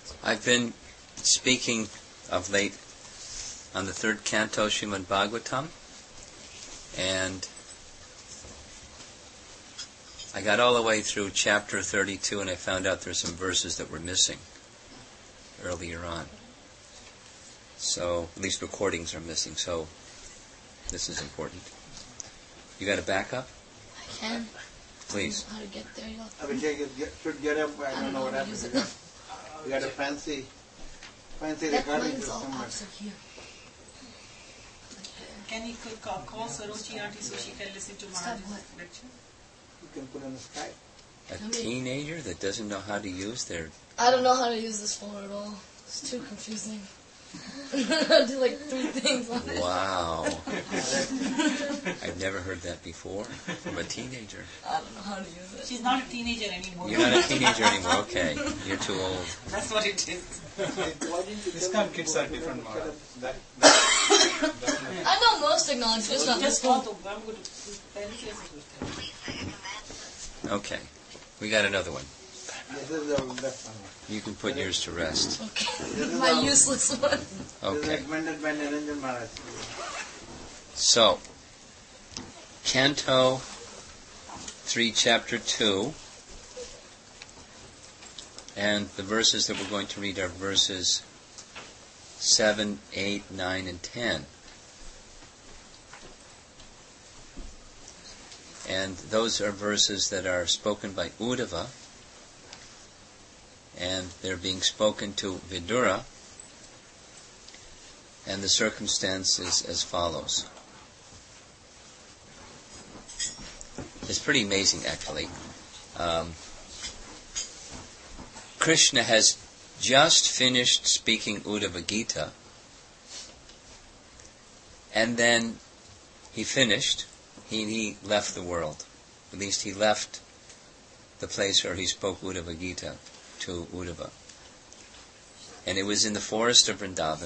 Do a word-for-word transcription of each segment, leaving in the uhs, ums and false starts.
I've been speaking of late on the third canto Srimad Bhagavatam, and I got all the way through chapter thirty-two, and I found out there's some verses that were missing earlier on. So, at least recordings are missing, so this is important. You got a backup? I can. Please. How to get there? You'll Abhishek should get up. I, I don't know what happened. You got a fancy, fancy that recording lens all system. pops up here. Can you call, call Sarochi auntie so she can listen to Maharaj's lecture? You can put on the Skype. A teenager that doesn't know how to use their... I don't know how to use this phone at all. It's too confusing. I do like three things on it. Wow. I've never heard that before from a teenager. I don't know how to use it. She's not a teenager anymore. You're not a teenager anymore, okay. You're too old. That's what it is. This time kids are different, Maharaj. That, I know most technology, just not this Just one. call the, I'm going to Okay. We got another one. This is the left one. You can put yours to rest. Okay. My useless one. This is Okay. recommended by Niranjan Maharaj. So, Canto three, Chapter two, and the verses that we're going to read are verses seven, eight, nine, and ten. And those are verses that are spoken by Uddhava, and they're being spoken to Vidura, and the circumstance is as follows. It's pretty amazing, actually. Um, Krishna has just finished speaking Uddhava Gita, and then he finished, he, he left the world. At least he left the place where he spoke Uddhava Gita to Uddhava. And it was in the forest of Vrindavan,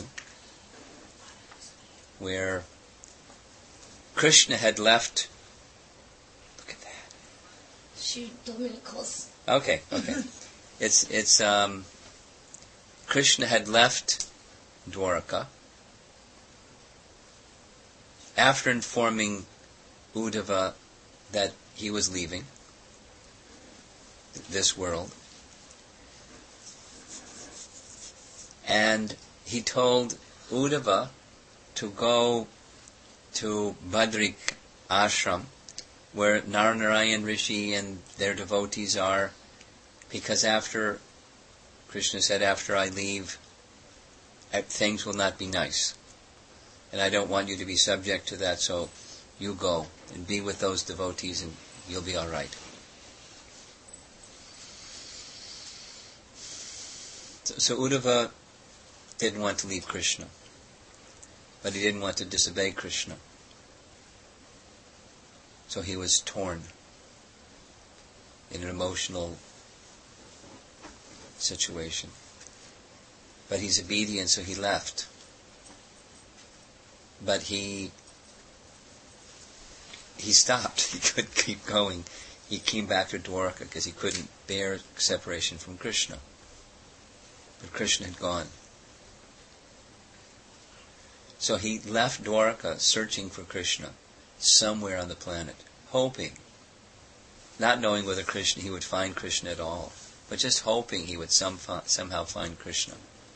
where Krishna had left. Look at that. She told me to close. Okay, okay. It's it's um. Krishna had left Dwaraka after informing Uddhava that he was leaving this world, and he told Uddhava to go to Badrik Ashram, where Narnarayan Rishi and their devotees are, because after, Krishna said, after I leave, things will not be nice. And I don't want you to be subject to that, so you go and be with those devotees and you'll be all right. So, so Uddhava didn't want to leave Krishna, but he didn't want to disobey Krishna. So he was torn in an emotional situation. But he's obedient, so he left. But he he stopped. He couldn't keep going. He came back to Dwaraka because he couldn't bear separation from Krishna. But Krishna had gone. So he left Dwaraka searching for Krishna somewhere on the planet, hoping, not knowing whether Krishna he would find Krishna at all, but just hoping he would some, somehow find Krishna.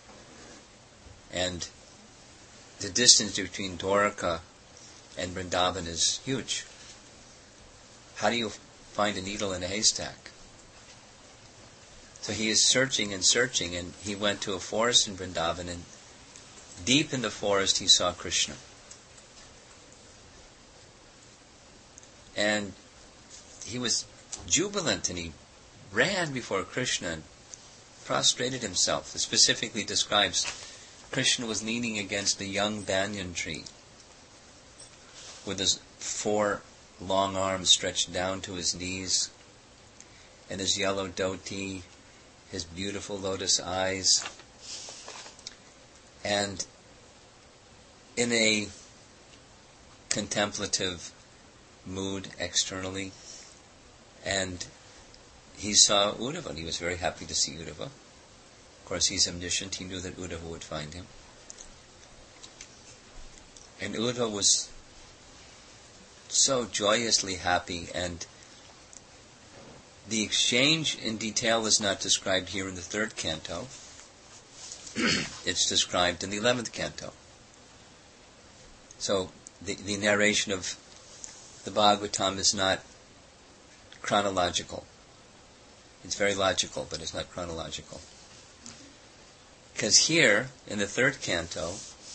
And the distance between Dwaraka and Vrindavan is huge. How do you find a needle in a haystack? So he is searching and searching, and he went to a forest in Vrindavan, and deep in the forest he saw Krishna. And he was jubilant, and he ran before Krishna and prostrated himself. It specifically describes Krishna was leaning against a young banyan tree with his four long arms stretched down to his knees, and his yellow dhoti, his beautiful lotus eyes, and in a contemplative mood externally. And he saw Uddhava, and he was very happy to see Uddhava. Of course, he's omniscient. He knew that Uddhava would find him. And Uddhava was so joyously happy, and the exchange in detail is not described here in the third canto. It's described in the eleventh canto. So the, the narration of the Bhagavatam is not chronological. It's very logical, but it's not chronological. Because here, in the third canto,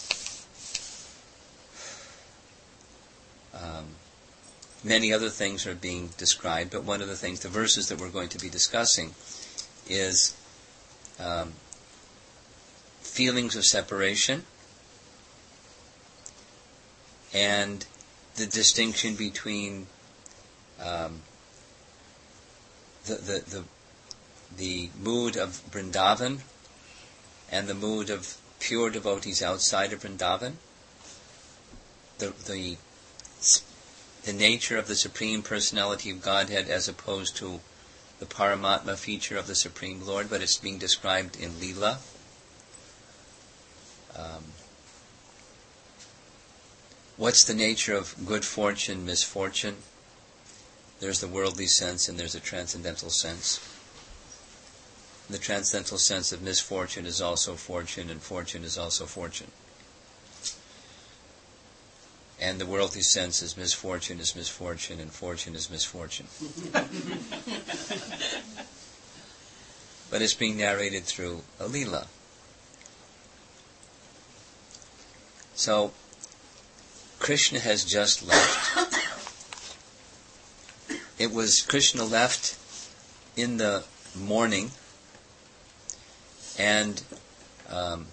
um, many other things are being described, but one of the things, the verses that we're going to be discussing, is um, feelings of separation and the distinction between um, the, the the the mood of Vrindavan and the mood of pure devotees outside of Vrindavan. The the the nature of the Supreme Personality of Godhead as opposed to the Paramatma feature of the Supreme Lord, but it's being described in Leela. Um, what's the nature of good fortune, misfortune? There's the worldly sense and there's a transcendental sense. The transcendental sense of misfortune is also fortune, and fortune is also fortune. And the worldly sense is misfortune is misfortune, and fortune is misfortune. But it's being narrated through a Leela. So, Krishna has just left. It was Krishna left in the morning, and um,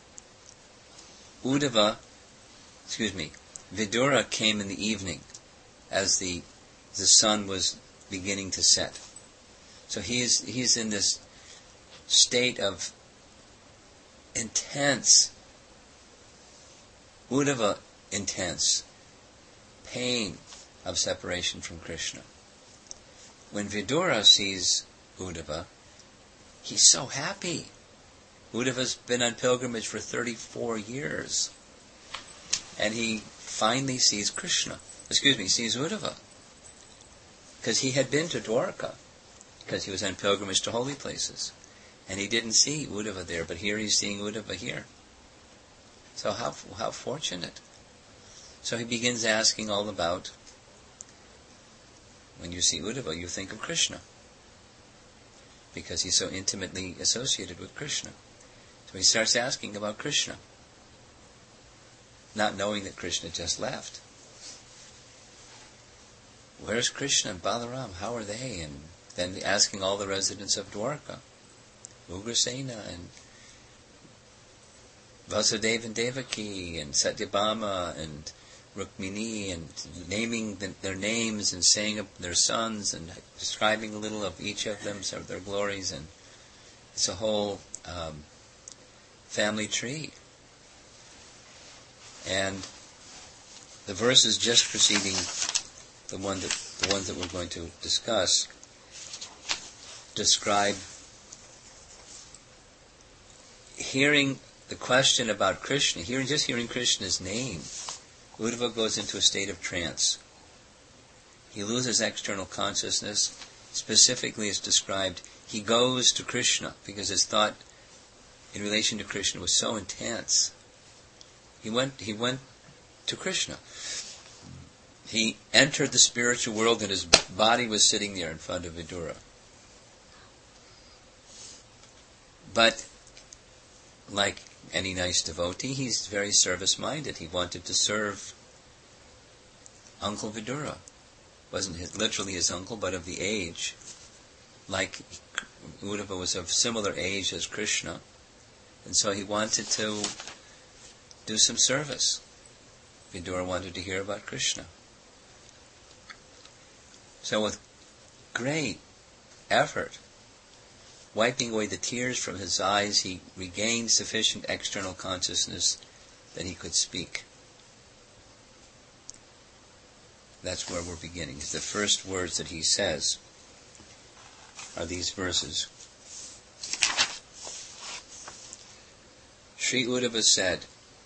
Uddhava, excuse me, Vidura came in the evening as the the sun was beginning to set. So he's he's in this state of intense, Uddhava intense, pain of separation from Krishna. When Vidura sees Uddhava, he's so happy. Uddhava's been on pilgrimage for thirty-four years. And he finally sees Krishna. Excuse me, sees Uddhava. Because he had been to Dwarka. Because he was on pilgrimage to holy places. And he didn't see Uddhava there, but here he's seeing Uddhava here. So how how fortunate. So he begins asking all about, when you see Uddhava, you think of Krishna. Because he's so intimately associated with Krishna. So he starts asking about Krishna, not knowing that Krishna just left. Where's Krishna and Balaram? How are they? And then asking all the residents of Dwarka, Ugrasena and Vasudeva and Devaki and Satyabhama and Rukmini, and naming the, their names and saying of their sons and describing a little of each of them, some of their glories, and it's a whole um, family tree. And the verses just preceding the one that the ones that we're going to discuss describe hearing the question about Krishna, hearing just hearing Krishna's name. Uddhava goes into a state of trance. He loses external consciousness. Specifically, it's described, he goes to Krishna because his thought in relation to Krishna was so intense. He went, he went to Krishna. He entered the spiritual world and his body was sitting there in front of Vidura. But, like any nice devotee, he's very service-minded. He wanted to serve Uncle Vidura. Wasn't his, literally his uncle, but of the age. Like Uddhava was of similar age as Krishna. And so he wanted to do some service. Vidura wanted to hear about Krishna. So with great effort, wiping away the tears from his eyes, he regained sufficient external consciousness that he could speak. That's where we're beginning. The first words that he says are these verses. Sri Uddhava said,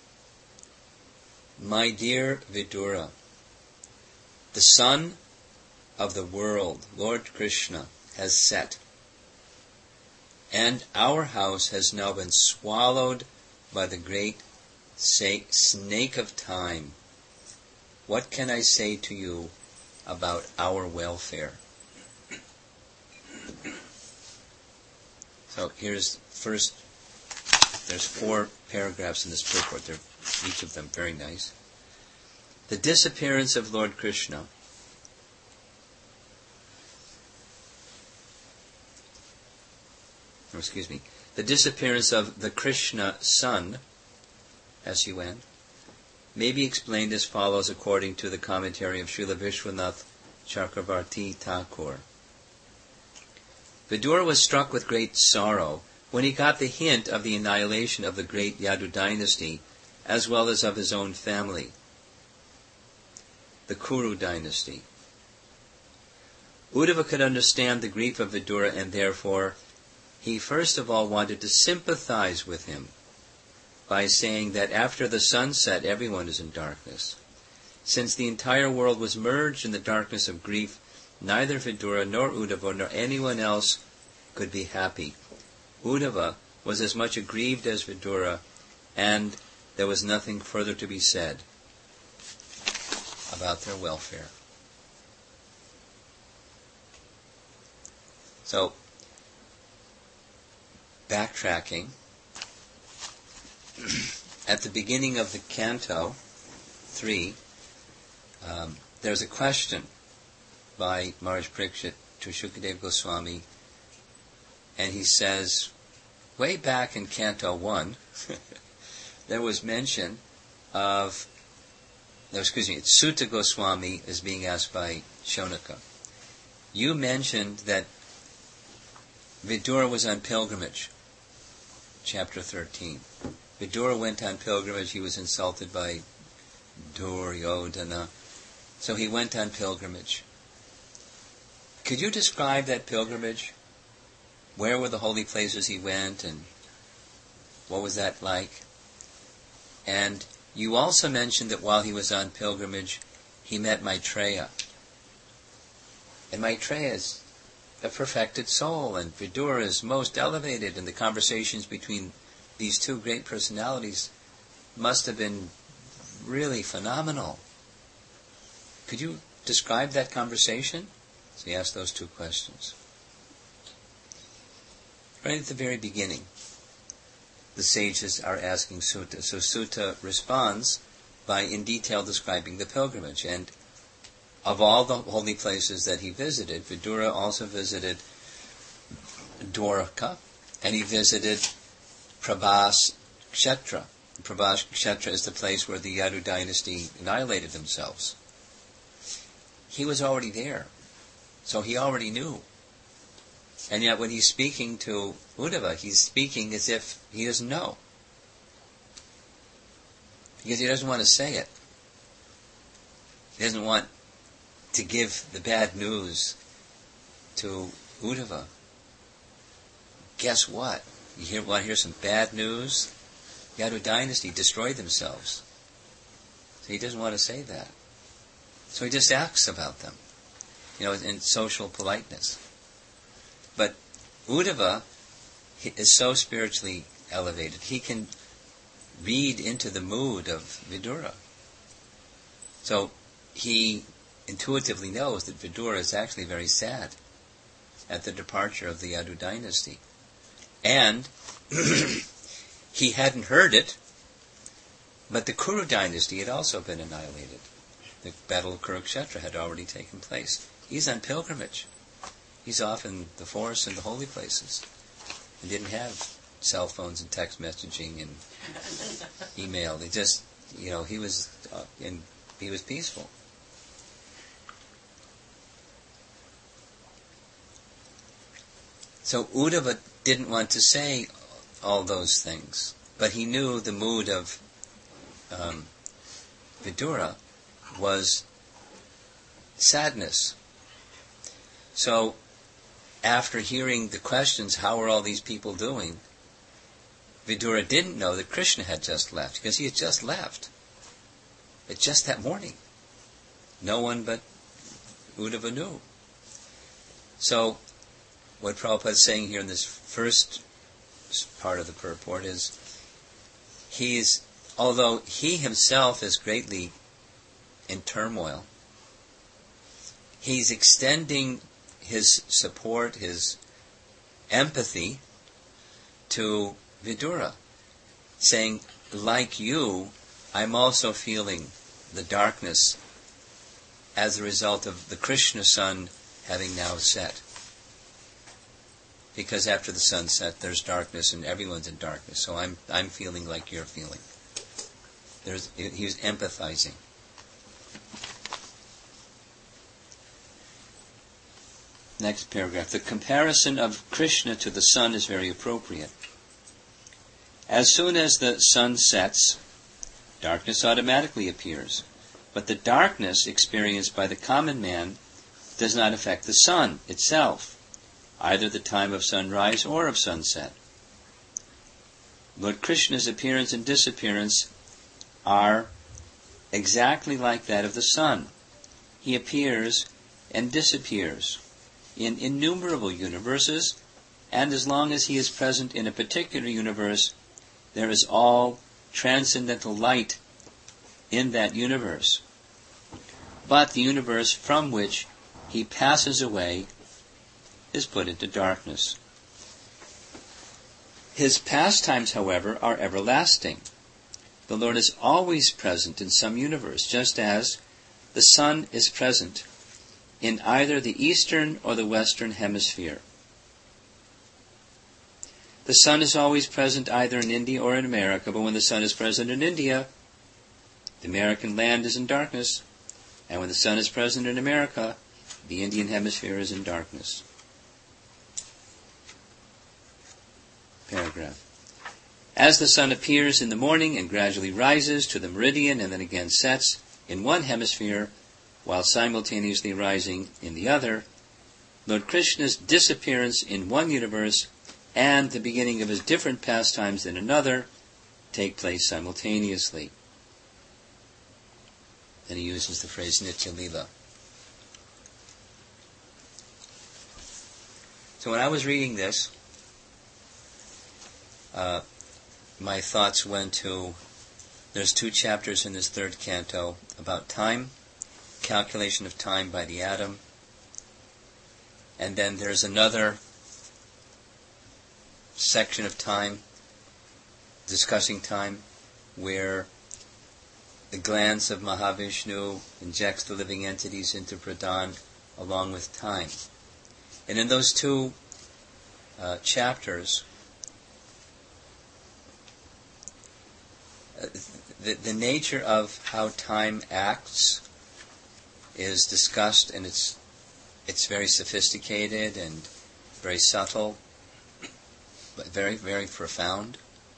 "My dear Vidura, the sun of the world, Lord Krishna, has set, and our house has now been swallowed by the great snake of time. What can I say to you about our welfare?" So here's first, there's four paragraphs in this purport. They're each of them very nice. The disappearance of Lord Krishna. Or excuse me. The disappearance of the Krishna sun, S U N, may be explained as follows according to the commentary of Srila Vishwanath Chakravarti Thakur. Vidura was struck with great sorrow when he got the hint of the annihilation of the great Yadu dynasty, as well as of his own family, the Kuru dynasty. Uddhava could understand the grief of Vidura, and therefore he first of all wanted to sympathize with him by saying that after the sunset everyone is in darkness. Since the entire world was merged in the darkness of grief, neither Vidura nor Uddhava nor anyone else could be happy. Uddhava was as much aggrieved as Vidura, and there was nothing further to be said about their welfare. So, backtracking, at the beginning of the canto three, um, there's a question by Maharaj Parikshit to Shukadeva Goswami, and he says, way back in canto one, there was mention of, no, excuse me, it's Sutta Goswami is being asked by Shonaka. You mentioned that Vidura was on pilgrimage, chapter thirteen. Vidura went on pilgrimage, he was insulted by Duryodhana, so he went on pilgrimage. Could you describe that pilgrimage? Where were the holy places he went, and what was that like? And you also mentioned that while he was on pilgrimage, he met Maitreya. And Maitreya is a perfected soul, and Vidura is most elevated, and the conversations between these two great personalities must have been really phenomenal. Could you describe that conversation? So he asked those two questions. Right at the very beginning, the sages are asking Sutta. So Sutta responds by in detail describing the pilgrimage. And of all the holy places that he visited, Vidura also visited Dwarka, and he visited Prabhas Kshetra. Prabhas Kshetra is the place where the Yadu dynasty annihilated themselves. He was already there, so he already knew. And yet when he's speaking to Uddhava, he's speaking as if he doesn't know. Because he doesn't want to say it. He doesn't want to give the bad news to Uddhava. Guess what? You hear, want to hear some bad news? Yadu dynasty destroyed themselves. So he doesn't want to say that. So he just asks about them, you know, in social politeness. But Uddhava is so spiritually elevated, he can read into the mood of Vidura. So he intuitively knows that Vidura is actually very sad at the departure of the Yadu dynasty. And he hadn't heard it, but the Kuru dynasty had also been annihilated. The battle of Kurukshetra had already taken place. He's on pilgrimage. He's off in the forest and the holy places. He didn't have cell phones and text messaging and email. They just, you know, he was uh, in, he was peaceful. So Uddhava didn't want to say all those things, but he knew the mood of um, Vidura was sadness. So after hearing the questions, how are all these people doing, Vidura didn't know that Krishna had just left, because he had just left. It's just that morning. No one but Uddhava knew. So, what Prabhupada is saying here in this first part of the purport is, he's, although he himself is greatly in turmoil, he's extending his support, his empathy to Vidura, saying, like you, I'm also feeling the darkness as a result of the Krishna sun having now set. Because after the sunset, there's darkness, and everyone's in darkness. So I'm I'm feeling like you're feeling. There's he was empathizing. Next paragraph. The comparison of Krishna to the sun is very appropriate. As soon as the sun sets, darkness automatically appears. But the darkness experienced by the common man does not affect the sun itself, either the time of sunrise or of sunset. Lord Krishna's appearance and disappearance are exactly like that of the sun. He appears and disappears in innumerable universes, and as long as he is present in a particular universe, there is all transcendental light in that universe. But the universe from which he passes away is put into darkness. His pastimes, however, are everlasting. The Lord is always present in some universe, just as the sun is present in either the eastern or the western hemisphere. The sun is always present either in India or in America, but when the sun is present in India, the American land is in darkness, and when the sun is present in America, the Indian hemisphere is in darkness. Paragraph. As the sun appears in the morning and gradually rises to the meridian and then again sets in one hemisphere while simultaneously rising in the other, Lord Krishna's disappearance in one universe and the beginning of his different pastimes in another take place simultaneously. Then he uses the phrase Nitya Lila. So when I was reading this, uh, my thoughts went to, there's two chapters in this third canto about time, calculation of time by the atom, and then there's another section of time, discussing time, where the glance of Mahavishnu injects the living entities into Pradhan along with time. And in those two uh, chapters, uh, the, the nature of how time acts is discussed, and it's it's very sophisticated and very subtle, but very, very profound.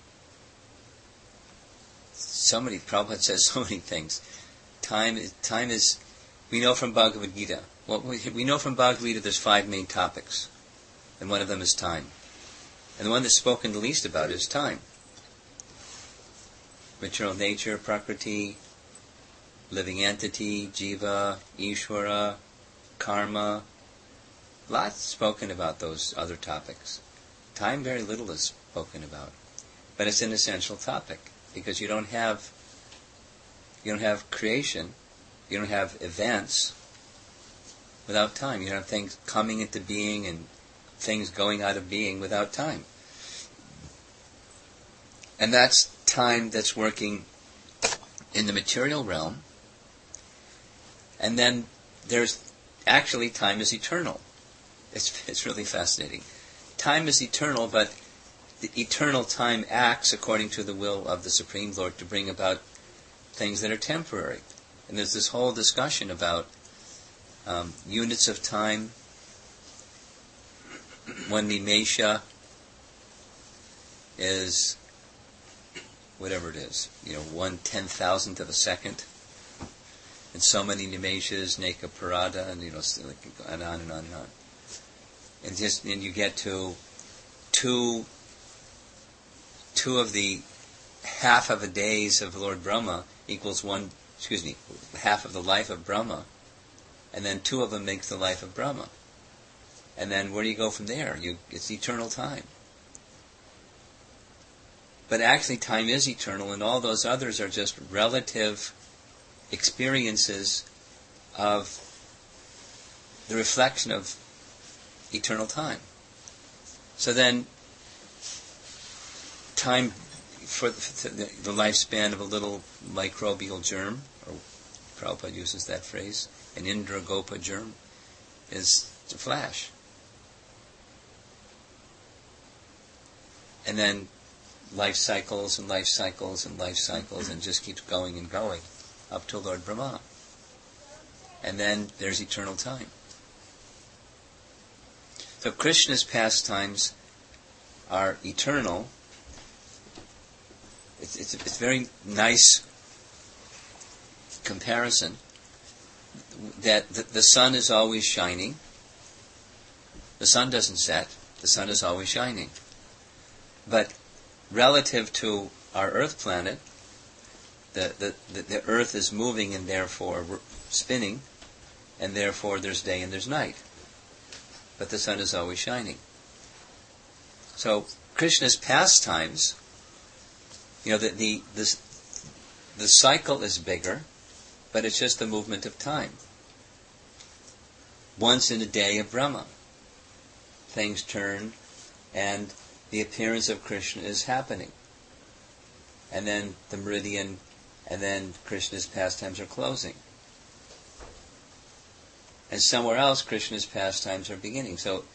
So many, Prabhupada says so many things. Time is, time is, we know from Bhagavad Gita, well, we, we know from Bhagavad Gita there's five main topics, and one of them is time. And the one that's spoken the least about is time. Material nature, Prakriti, living entity, Jiva, Ishvara, Karma. Lots spoken about those other topics. Time, very little is spoken about. But it's an essential topic, because you don't have you don't have creation, you don't have events without time. You don't have things coming into being and things going out of being without time. And that's time that's working in the material realm. And then there's actually time is eternal. It's it's really fascinating. Time is eternal, but the eternal time acts according to the will of the Supreme Lord to bring about things that are temporary. And there's this whole discussion about um, units of time. One nimesha is whatever it is, you know, one ten thousandth of a second. And so many nimeshas, neka parada, and you know, and on and on and on. And just and you get to two two of the half of a days of Lord Brahma equals one, excuse me, half of the life of Brahma, and then two of them makes the life of Brahma. And then where do you go from there? You, it's eternal time. But actually time is eternal, and all those others are just relative experiences of the reflection of eternal time. So then, time for the, the lifespan of a little microbial germ, or Prabhupada uses that phrase, an Indragopa germ, is a flash. And then life cycles and life cycles and life cycles and just keeps going and going up to Lord Brahma. And then there's eternal time. So Krishna's pastimes are eternal. It's, it's, it's a very nice comparison that the, the sun is always shining. The sun doesn't set. The sun is always shining. But relative to our Earth planet, the, the, the, the Earth is moving and therefore spinning, and therefore there's day and there's night. But the sun is always shining. So Krishna's pastimes, you know, the, the, the, the cycle is bigger, but it's just the movement of time. Once in a day of Brahma, things turn, and the appearance of Krishna is happening. And then the meridian, and then Krishna's pastimes are closing. And somewhere else, Krishna's pastimes are beginning. So,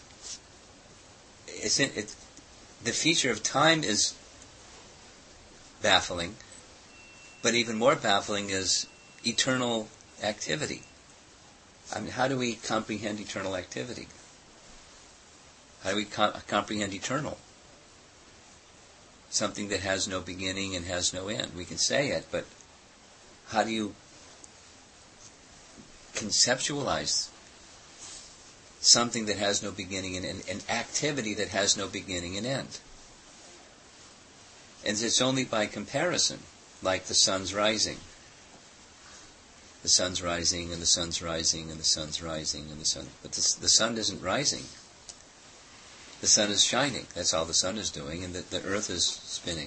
it's in, it, the feature of time is baffling, but even more baffling is eternal activity. I mean, how do we comprehend eternal activity? How do we co- comprehend eternal? Something that has no beginning and has no end. We can say it, but how do you conceptualize something that has no beginning and end, an activity that has no beginning and end? And it's only by comparison, like the sun's rising. The sun's rising and the sun's rising and the sun's rising and the sun. But the, the sun isn't rising. The sun is shining. That's all the sun is doing, and the, the earth is spinning.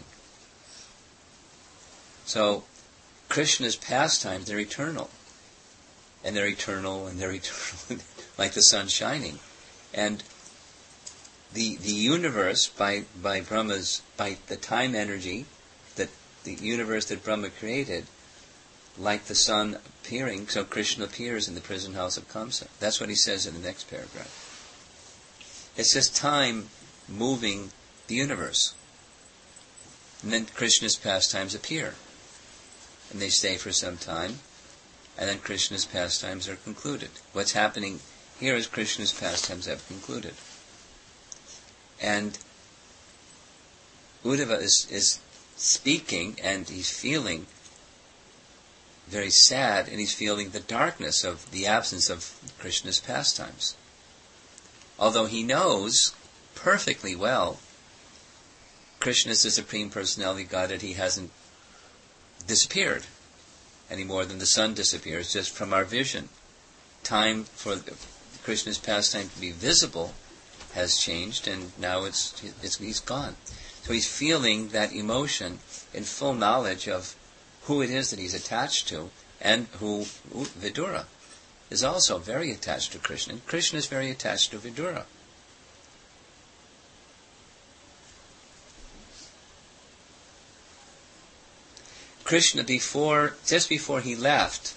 So, Krishna's pastimes, they're eternal. And they're eternal, and they're eternal, like the sun shining. And the the universe, by, by Brahma's, by the time energy, that the universe that Brahma created, like the sun appearing, so Krishna appears in the prison house of Kamsa. That's what he says in the next paragraph. It's just time moving the universe. And then Krishna's pastimes appear. And they stay for some time. And then Krishna's pastimes are concluded. What's happening here is Krishna's pastimes have concluded. And Uddhava is, is speaking, and he's feeling very sad, and he's feeling the darkness of the absence of Krishna's pastimes. Although he knows perfectly well Krishna is the Supreme Personality Godhead, he hasn't disappeared any more than the sun disappears just from our vision. Time for Krishna's pastime to be visible has changed, and now it's, it's he's gone. So he's feeling that emotion in full knowledge of who it is that he's attached to, and who Vidura is also very attached to Krishna. And Krishna is very attached to Vidura. Krishna, before, just before he left,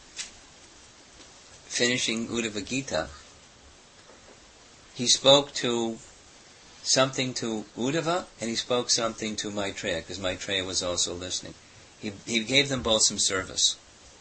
finishing Uddhava Gita, he spoke to something to Uddhava, and he spoke something to Maitreya, because Maitreya was also listening. He, he gave them both some service.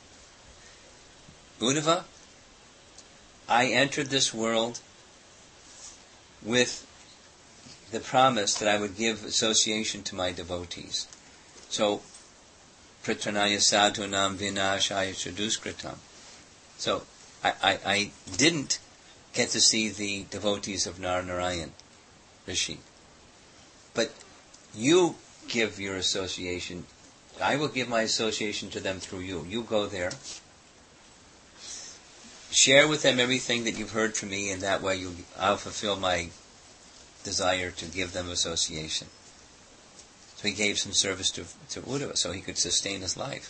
Uddhava, I entered this world with the promise that I would give association to my devotees. So, Pritranaya sadhunam vinashaya chaduskritam. So, I, I, I didn't get to see the devotees of Nar Narayan Rishi. But you give your association, I will give my association to them through you. You go there. Share with them everything that you've heard from me, and that way you, I'll fulfill my desire to give them association. So he gave some service to, to Uddhava so he could sustain his life.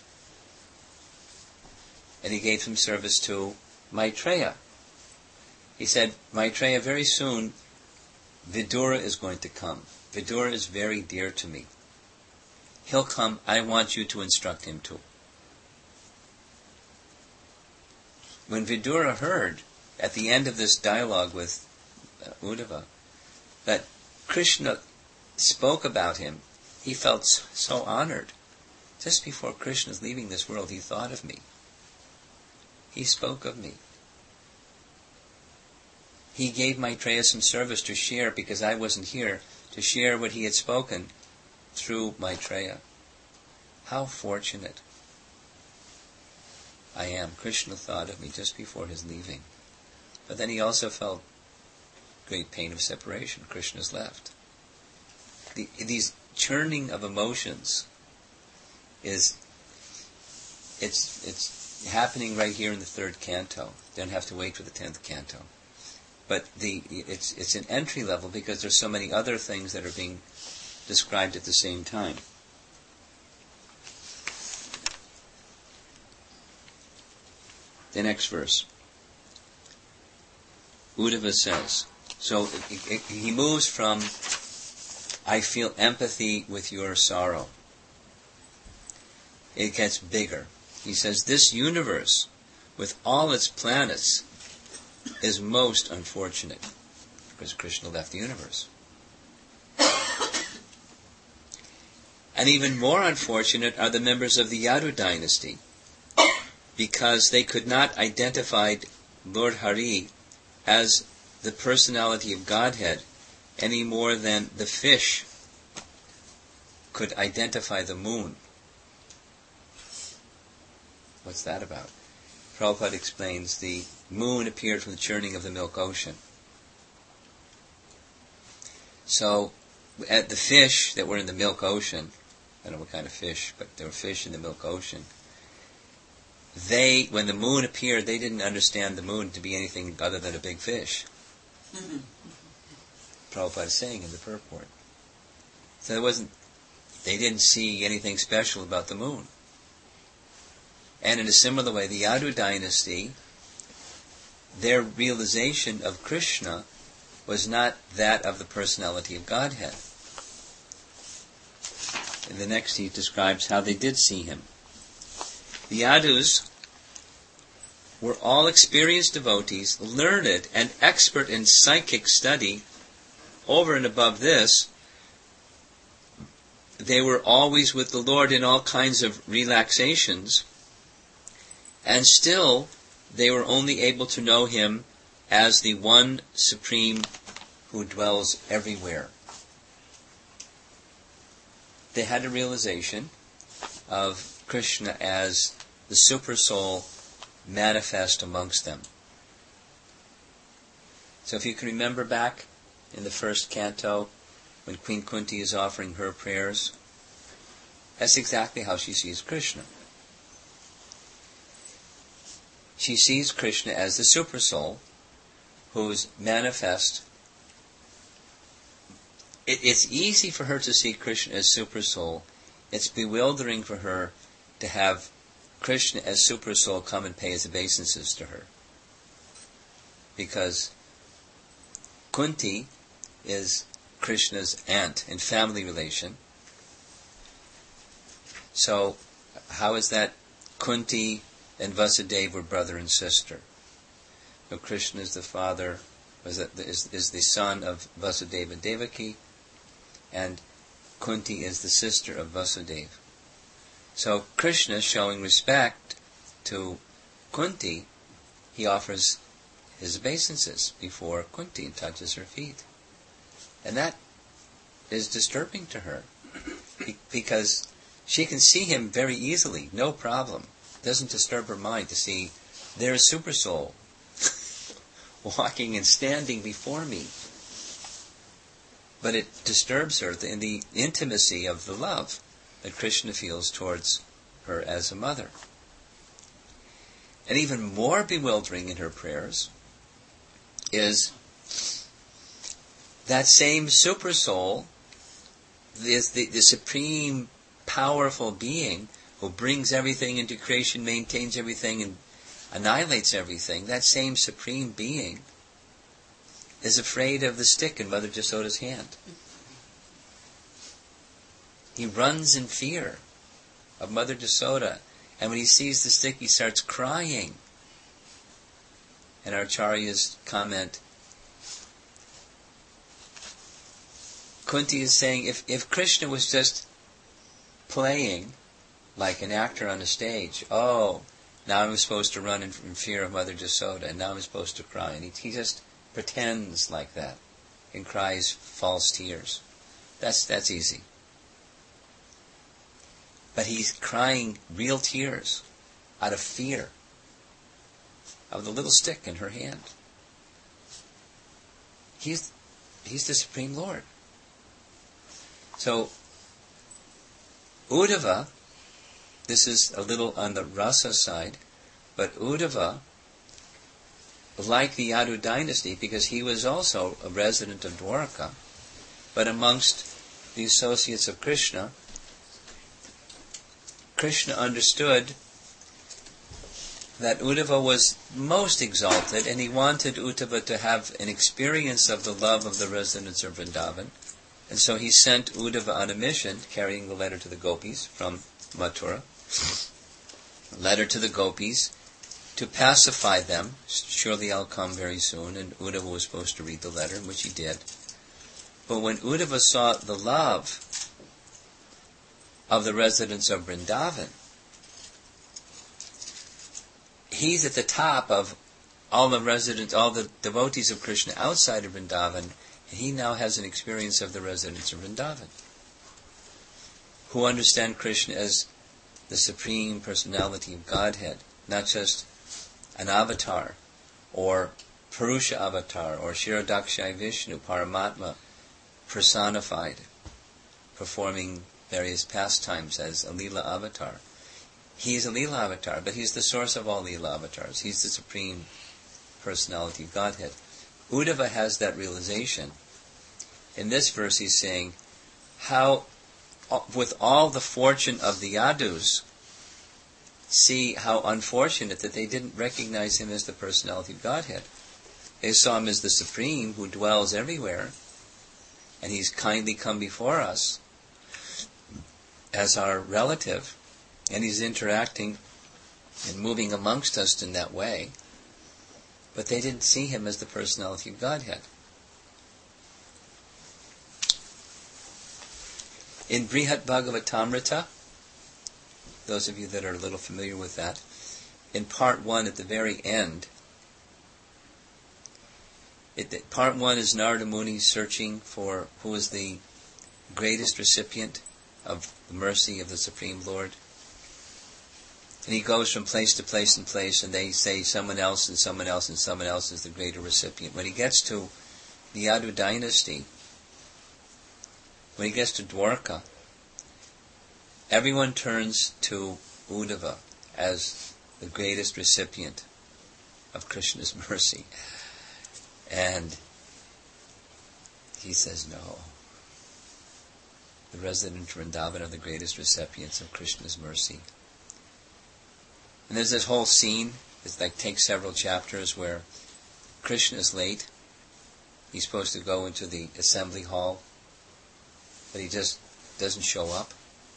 And he gave some service to Maitreya. He said, Maitreya, very soon Vidura is going to come. Vidura is very dear to me. He'll come. I want you to instruct him too. When Vidura heard, at the end of this dialogue with uh, Uddhava, that Krishna spoke about him, he felt so honored. Just before Krishna's leaving this world, he thought of me. He spoke of me. He gave Maitreya some service to share, because I wasn't here, to share what he had spoken through Maitreya. How fortunate I am. Krishna thought of me just before his leaving. But then he also felt great pain of separation. Krishna's left. The, these churning of emotions is it's it's happening right here in the third canto. Don't have to wait for the tenth canto. But the it's it's an entry level because there's so many other things that are being described at the same time. The next verse. Uddhava says, so it, it, he moves from, I feel empathy with your sorrow. It gets bigger. He says, this universe, with all its planets, is most unfortunate, because Krishna left the universe. And even more unfortunate are the members of the Yadu dynasty, because they could not identify Lord Hari as the personality of Godhead any more than the fish could identify the moon. What's that about? Prabhupada explains the moon appeared from the churning of the milk ocean. So, at the fish that were in the milk ocean, I don't know what kind of fish, but there were fish in the milk ocean, they, when the moon appeared, they didn't understand the moon to be anything other than a big fish. Mm-hmm. Prabhupada is saying in the purport. So there wasn't, they didn't see anything special about the moon. And in a similar way, the Yadu dynasty, their realization of Krishna was not that of the personality of Godhead. In the next he describes how they did see him. The Yadus were all experienced devotees, learned and expert in psychic study. Over and above this, they were always with the Lord in all kinds of relaxations, and still they were only able to know him as the one supreme who dwells everywhere. They had a realization of Krishna as the super soul manifest amongst them. So if you can remember back in the first canto, when Queen Kunti is offering her prayers, that's exactly how she sees Krishna. She sees Krishna as the super soul who's manifest. It, it's easy for her to see Krishna as super soul. It's bewildering for her to have Krishna as super soul come and pay his obeisances to her. Because Kunti is Krishna's aunt in family relation. So, how is that Kunti and Vasudeva were brother and sister? So Krishna is the father, is the, is the son of Vasudeva and Devaki, and Kunti is the sister of Vasudeva. So Krishna, showing respect to Kunti, he offers his obeisances before Kunti and touches her feet. And that is disturbing to her, because she can see him very easily, no problem. It doesn't disturb her mind to see there's Super Soul walking and standing before me. but it disturbs her in the intimacy of the love that Krishna feels towards her as a mother. And even more bewildering in her prayers is that same super soul, the, the, the supreme powerful being who brings everything into creation, maintains everything, and annihilates everything, that same supreme being is afraid of the stick in Mother Jasoda's hand. He runs in fear of Mother Jasoda, and when he sees the stick, he starts crying. And our Acharya's comment, Kunti is saying, if, if Krishna was just playing like an actor on a stage, oh, now I'm supposed to run in, in fear of Mother Jasoda, and now I'm supposed to cry. And he, he just pretends like that and cries false tears. That's that's easy. But he's crying real tears out of fear of the little stick in her hand. He's he's the Supreme Lord. So Uddhava, this is a little on the rasa side, but Uddhava, like the Yadu dynasty, because he was also a resident of Dwarka, but amongst the associates of Krishna, Krishna understood that Uddhava was most exalted, and he wanted Uddhava to have an experience of the love of the residents of Vrindavan. And so he sent Uddhava on a mission, carrying the letter to the gopis from Mathura, letter to the gopis, to pacify them. Surely I'll come very soon. And Uddhava was supposed to read the letter, which he did. But when Uddhava saw the love of the residents of Vrindavan, he's at the top of all the residents, all the devotees of Krishna outside of Vrindavan, and he now has an experience of the residents of Vrindavan, who understand Krishna as the Supreme Personality of Godhead, not just an avatar, or Purusha avatar, or Kshirodakshai Vishnu, Paramatma, personified, performing various pastimes as a Leela avatar. He is a Leela avatar, but he's the source of all Leela avatars. He's the Supreme Personality of Godhead. Uddhava has that realization. In this verse he's saying, how, with all the fortune of the Yadus, see how unfortunate that they didn't recognize him as the personality of Godhead. They saw him as the Supreme who dwells everywhere, and he's kindly come before us as our relative, and he's interacting and moving amongst us in that way. But they didn't see him as the personality of Godhead. In Brihat Bhagavatamrita, those of you that are a little familiar with that, in part one at the very end, it, part one is Narada Muni searching for who is the greatest recipient of the mercy of the Supreme Lord. And he goes from place to place and place, and they say someone else and someone else and someone else is the greater recipient. When he gets to the Yadu dynasty, when he gets to Dwarka, everyone turns to Uddhava as the greatest recipient of Krishna's mercy. And he says, no. The resident Vrindavan are the greatest recipients of Krishna's mercy. And there's this whole scene, it like takes several chapters, where Krishna is late. He's supposed to go into the assembly hall, but he just doesn't show up.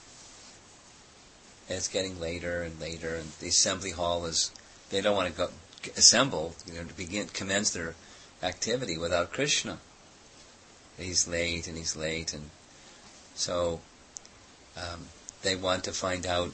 And it's getting later and later, and the assembly hall is, they don't want to go assemble, you know, to begin, commence their activity without Krishna. He's late and he's late, and so um, they want to find out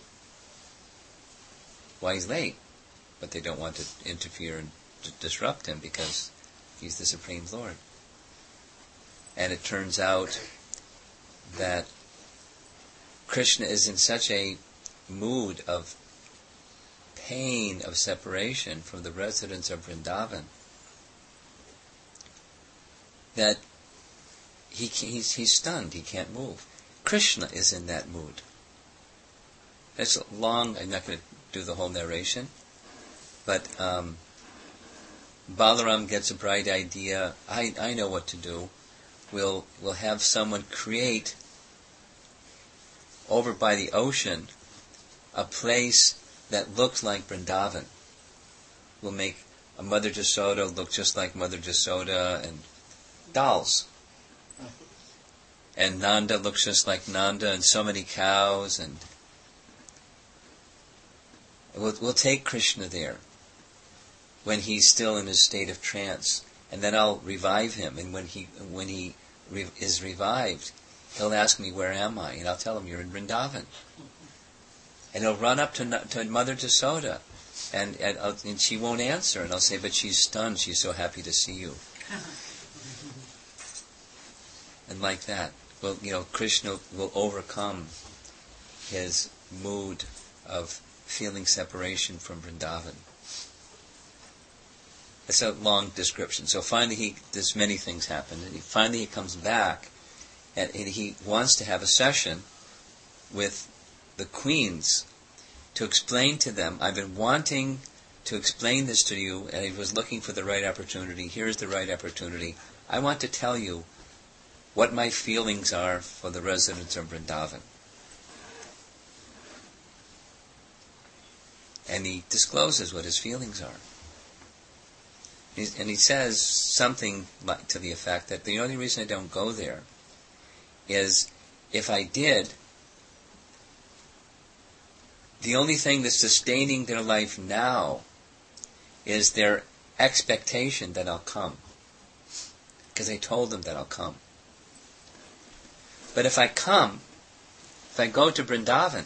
why he's late, but they don't want to interfere and d- disrupt him because he's the Supreme Lord. And it turns out that Krishna is in such a mood of pain, of separation from the residents of Vrindavan, that he he's he's stunned. He can't move. Krishna is in that mood. It's long. I'm not going to do the whole narration, but um, Balaram gets a bright idea. I I know what to do. We'll we'll have someone create over by the ocean a place that looks like Vrindavan. We'll make a Mother Jasoda look just like Mother Jasoda, and dolls. And Nanda looks just like Nanda, and so many cows, and we'll, we'll take Krishna there when he's still in his state of trance, and then I'll revive him. And when he when he re- is revived, he'll ask me, "Where am I?" And I'll tell him, "You're in Vrindavan." And he'll run up to to Mother Jasoda, and and, I'll, and she won't answer, and I'll say, "But she's stunned. She's so happy to see you." And like that, well, you know, Krishna will overcome his mood of feeling separation from Vrindavan. It's a long description. So finally, he there's many things happen, and he, finally he comes back, and, and he wants to have a session with the queens to explain to them, "I've been wanting to explain this to you, and I was looking for the right opportunity. Here's the right opportunity. I want to tell you what my feelings are for the residents of Vrindavan." And he discloses what his feelings are. He's, and he says something like, to the effect that the only reason I don't go there is, if I did, the only thing that's sustaining their life now is their expectation that I'll come. Because I told them that I'll come. But if I come, if I go to Vrindavan,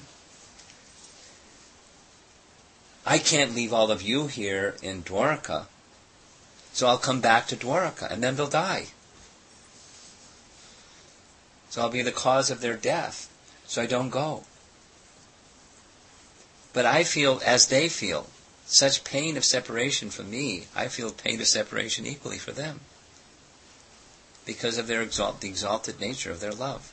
I can't leave all of you here in Dwarka, so I'll come back to Dwarka, and then they'll die. So I'll be the cause of their death, so I don't go. But I feel, as they feel, such pain of separation from me, I feel pain of separation equally for them, because of their exalt, the exalted nature of their love.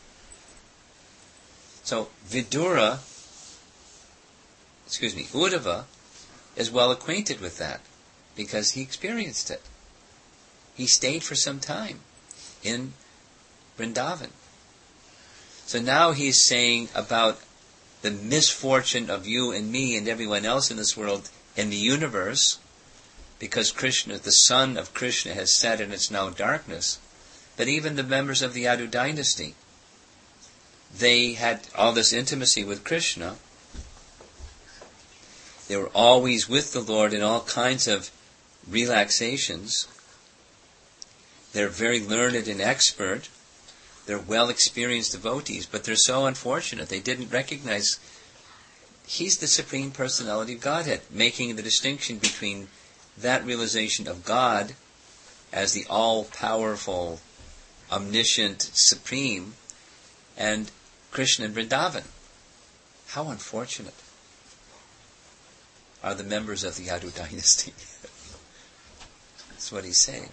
So Vidura, excuse me, Uddhava is well acquainted with that, because he experienced it. He stayed for some time in Vrindavan. So now he's saying about the misfortune of you and me and everyone else in this world, in the universe, because Krishna, the sun of Krishna, has set and it's now darkness. But even the members of the Yadu dynasty, they had all this intimacy with Krishna. They were always with the Lord in all kinds of relaxations. They're very learned and expert. They're well-experienced devotees, but they're so unfortunate. They didn't recognize He's the Supreme Personality of Godhead, making the distinction between that realization of God as the all-powerful, omniscient, supreme, and Krishna and Vrindavan. How unfortunate are the members of the Yadu dynasty. That's what he's saying.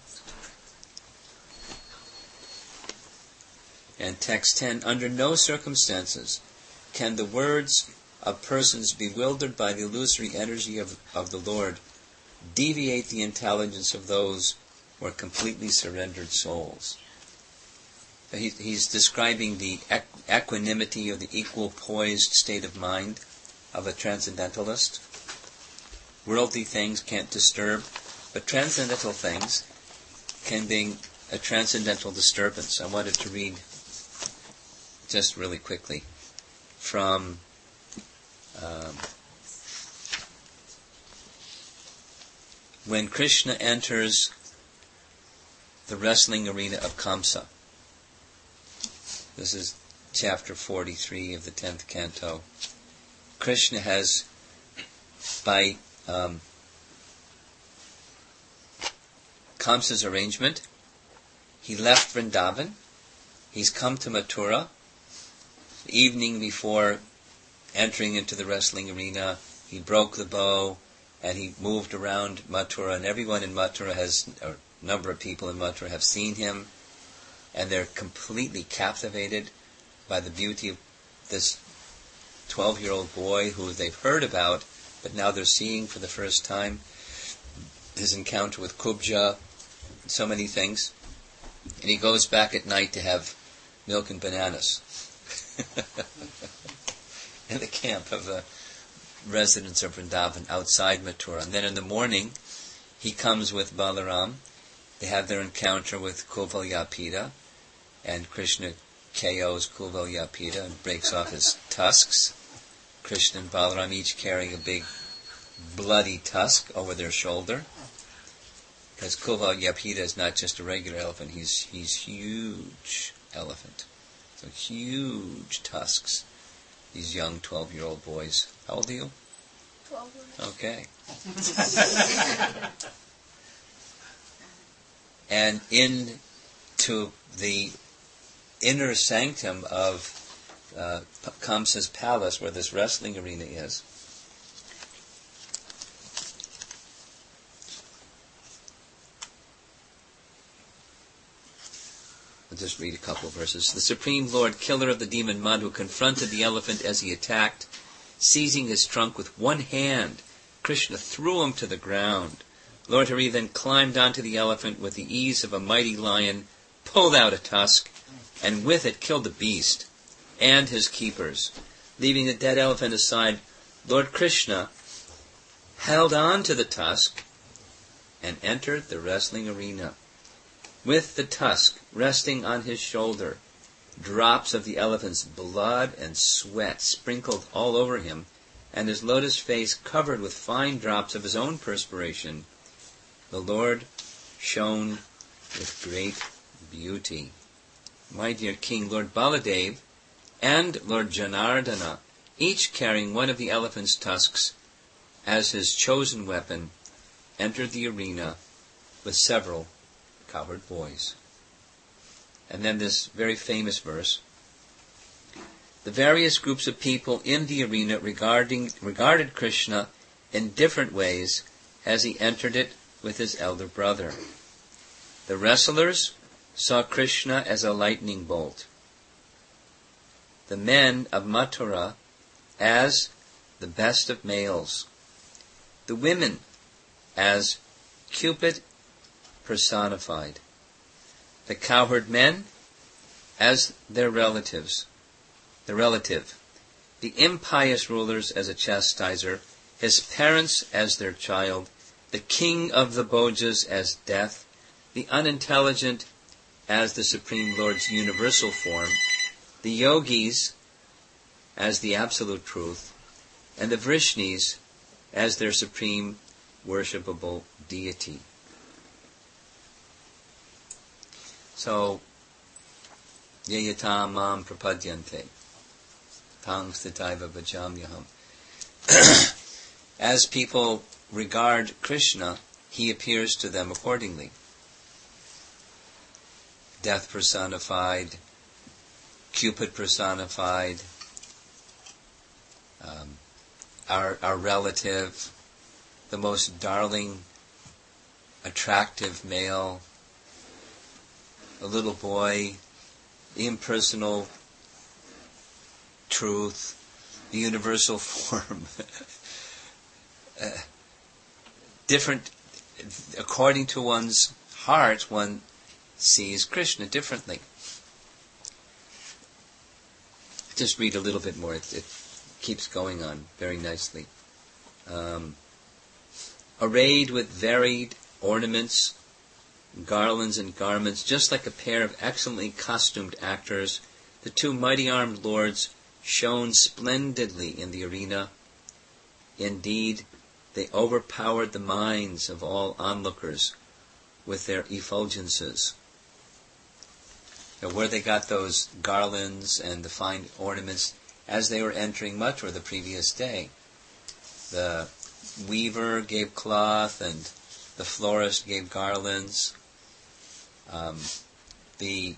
And text ten, under no circumstances can the words of persons bewildered by the illusory energy of, of the Lord deviate the intelligence of those who are completely surrendered souls. He, he's describing the equ- equanimity or the equal poised state of mind of a transcendentalist. Worldly things can't disturb, but transcendental things can bring a transcendental disturbance. I wanted to read just really quickly from um, when Krishna enters the wrestling arena of Kamsa. This is chapter forty-three of the tenth canto. Krishna has, by um, Kamsa's arrangement, he left Vrindavan. He's come to Mathura. The evening before entering into the wrestling arena, he broke the bow and he moved around Mathura, and everyone in Mathura has, or a number of people in Mathura have seen him. and they're completely captivated by the beauty of this twelve-year-old boy who they've heard about, but now they're seeing for the first time. His encounter with Kubja, so many things. And he goes back at night to have milk and bananas in the camp of the residents of Vrindavan outside Mathura. And then in the morning, he comes with Balaram. They have their encounter with Kuvalyapita, and Krishna K Os Kuvalyapita and breaks off his tusks. Krishna and Balaram each carrying a big bloody tusk over their shoulder. Because Kuvalyapita is not just a regular elephant, he's he's huge elephant. So huge tusks. These young twelve-year-old boys. How old are you? Twelve. Okay. And into the inner sanctum of uh, Kamsa's palace, where this wrestling arena is, I'll just read a couple of verses. The Supreme Lord, killer of the demon Madhu, confronted the elephant as he attacked. Seizing his trunk with one hand, Krishna threw him to the ground. Lord Hari then climbed onto the elephant with the ease of a mighty lion, pulled out a tusk, and with it killed the beast and his keepers. Leaving the dead elephant aside, Lord Krishna held on to the tusk and entered the wrestling arena. With the tusk resting on his shoulder, drops of the elephant's blood and sweat sprinkled all over him, and his lotus face covered with fine drops of his own perspiration, the Lord shone with great beauty. My dear King, Lord Baladev and Lord Janardana, each carrying one of the elephant's tusks as his chosen weapon, entered the arena with several cowherd boys. And then this very famous verse. The various groups of people in the arena regarding, regarded Krishna in different ways as he entered it with his elder brother. The wrestlers saw Krishna as a lightning bolt. The men of Mathura as the best of males. The women as Cupid personified. The cowherd men as their relatives, the relative. The impious rulers as a chastiser, his parents as their child, the king of the Bhojas as death, the unintelligent as the Supreme Lord's universal form, the yogis as the absolute truth, and the Vrishnis as their supreme worshipable deity. So, yayatam mam prapadyante, tang stitaiva bhajamyaham. As people regard Krishna, he appears to them accordingly. Death personified, Cupid personified, um, our our relative, the most darling, attractive male, a little boy, the impersonal truth, the universal form. uh, different, according to one's heart, one sees Krishna differently. Just read a little bit more. It, it keeps going on very nicely. Um, arrayed with varied ornaments, garlands and garments, just like a pair of excellently costumed actors, the two mighty-armed lords shone splendidly in the arena. Indeed, they overpowered the minds of all onlookers with their effulgences. Now, where they got those garlands and the fine ornaments as they were entering Mathura the previous day. The weaver gave cloth and the florist gave garlands. Um, the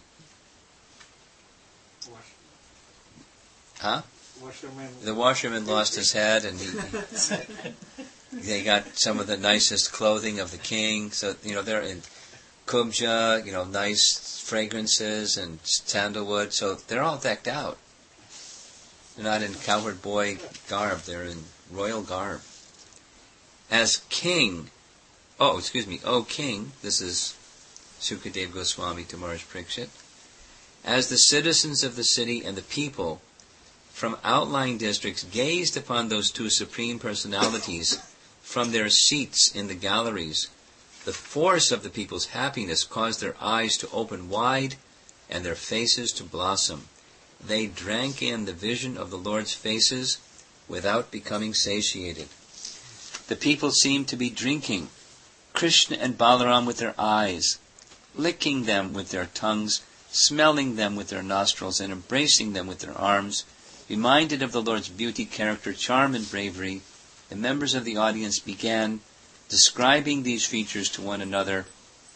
huh? Washerman. The washerman lost his head, and he, he, they got some of the nicest clothing of the king. So you know they're in kubja, you know, nice fragrances and sandalwood. So they're all decked out. They're not in cowherd boy garb. They're in royal garb. As king, oh, excuse me, O king, this is Sukadeva Goswami to Maharaj Parikshit, as the citizens of the city and the people from outlying districts gazed upon those two supreme personalities from their seats in the galleries, the force of the people's happiness caused their eyes to open wide and their faces to blossom. They drank in the vision of the Lord's faces without becoming satiated. The people seemed to be drinking Krishna and Balaram with their eyes, licking them with their tongues, smelling them with their nostrils, and embracing them with their arms. Reminded of the Lord's beauty, character, charm, and bravery, the members of the audience began describing these features to one another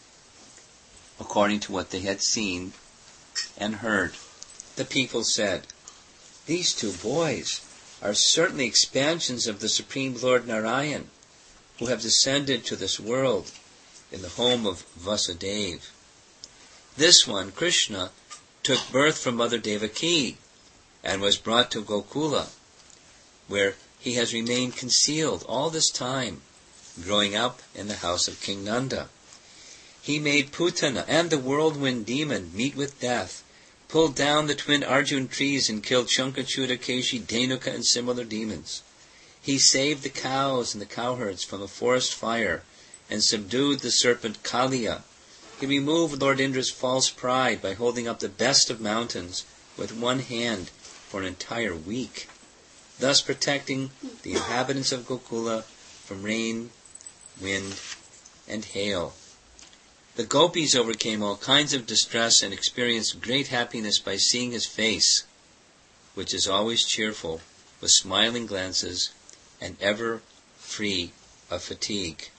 according to what they had seen and heard. The people said, "These two boys are certainly expansions of the Supreme Lord Narayan, who have descended to this world in the home of Vasudeva. This one, Krishna, took birth from Mother Devaki and was brought to Gokula, where he has remained concealed all this time, growing up in the house of King Nanda. He made Putana and the whirlwind demon meet with death, pulled down the twin Arjun trees and killed Shankachuta, Keshi, Denuka, and similar demons. He saved the cows and the cowherds from a forest fire and subdued the serpent Kaliya. He removed Lord Indra's false pride by holding up the best of mountains with one hand for an entire week, thus protecting the inhabitants of Gokula from rain, wind, and hail. The gopis overcame all kinds of distress and experienced great happiness by seeing his face, which is always cheerful, with smiling glances, and ever free of fatigue.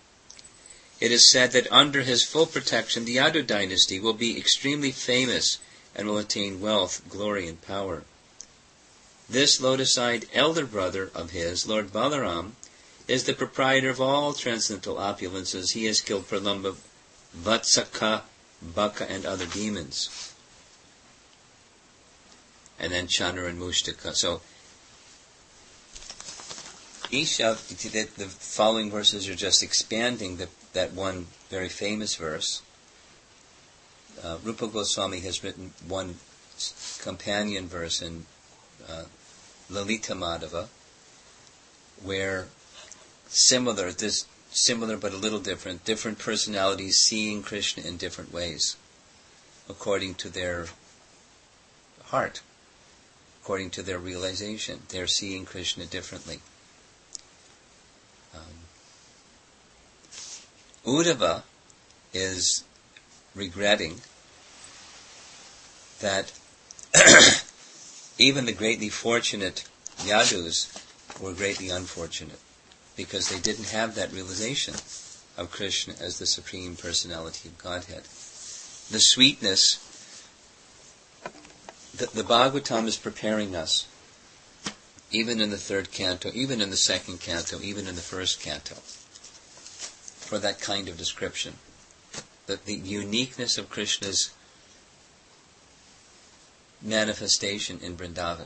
It is said that under his full protection the Yadu dynasty will be extremely famous and will attain wealth, glory, and power. This lotus-eyed elder brother of his, Lord Balaram, is the proprietor of all transcendental opulences. He has killed Pralamba, Vatsaka, Baka, and other demons. And then Chandra and Mushtaka. So, each of the, the following verses are just expanding the, that one very famous verse. Uh, Rupa Goswami has written one companion verse in uh, Lalita Madhava, where similar, this similar but a little different, different personalities seeing Krishna in different ways, according to their heart, according to their realization. They're seeing Krishna differently. Um, Uddhava is regretting that even the greatly fortunate Yadus were greatly unfortunate, because they didn't have that realization of Krishna as the Supreme Personality of Godhead. The sweetness, the, the Bhagavatam is preparing us, even in the third canto, even in the second canto, even in the first canto, for that kind of description. That the uniqueness of Krishna's manifestation in Vrindavan.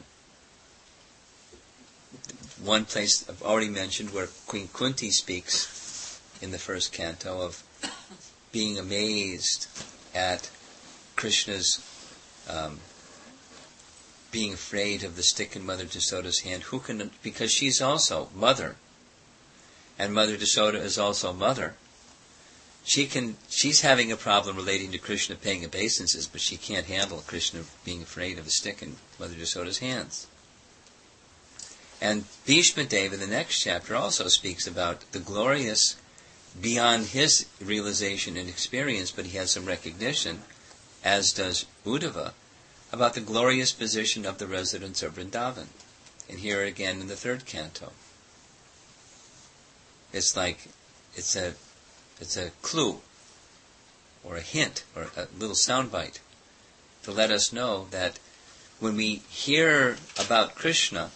One place I've already mentioned where Queen Kunti speaks in the first canto of being amazed at Krishna's um, being afraid of the stick in Mother Jasoda's hand. Who can? Because she's also mother, and Mother Jasoda is also mother. She can. She's having a problem relating to Krishna paying obeisances, but she can't handle Krishna being afraid of a stick in Mother Jasoda's hands. And Bhishma Deva, the next chapter, also speaks about the glorious, beyond his realization and experience, but he has some recognition, as does Uddhava, about the glorious position of the residents of Vrindavan. And here again in the third canto. It's like, it's a, it's a clue, or a hint, or a little soundbite, to let us know that when we hear about Krishna,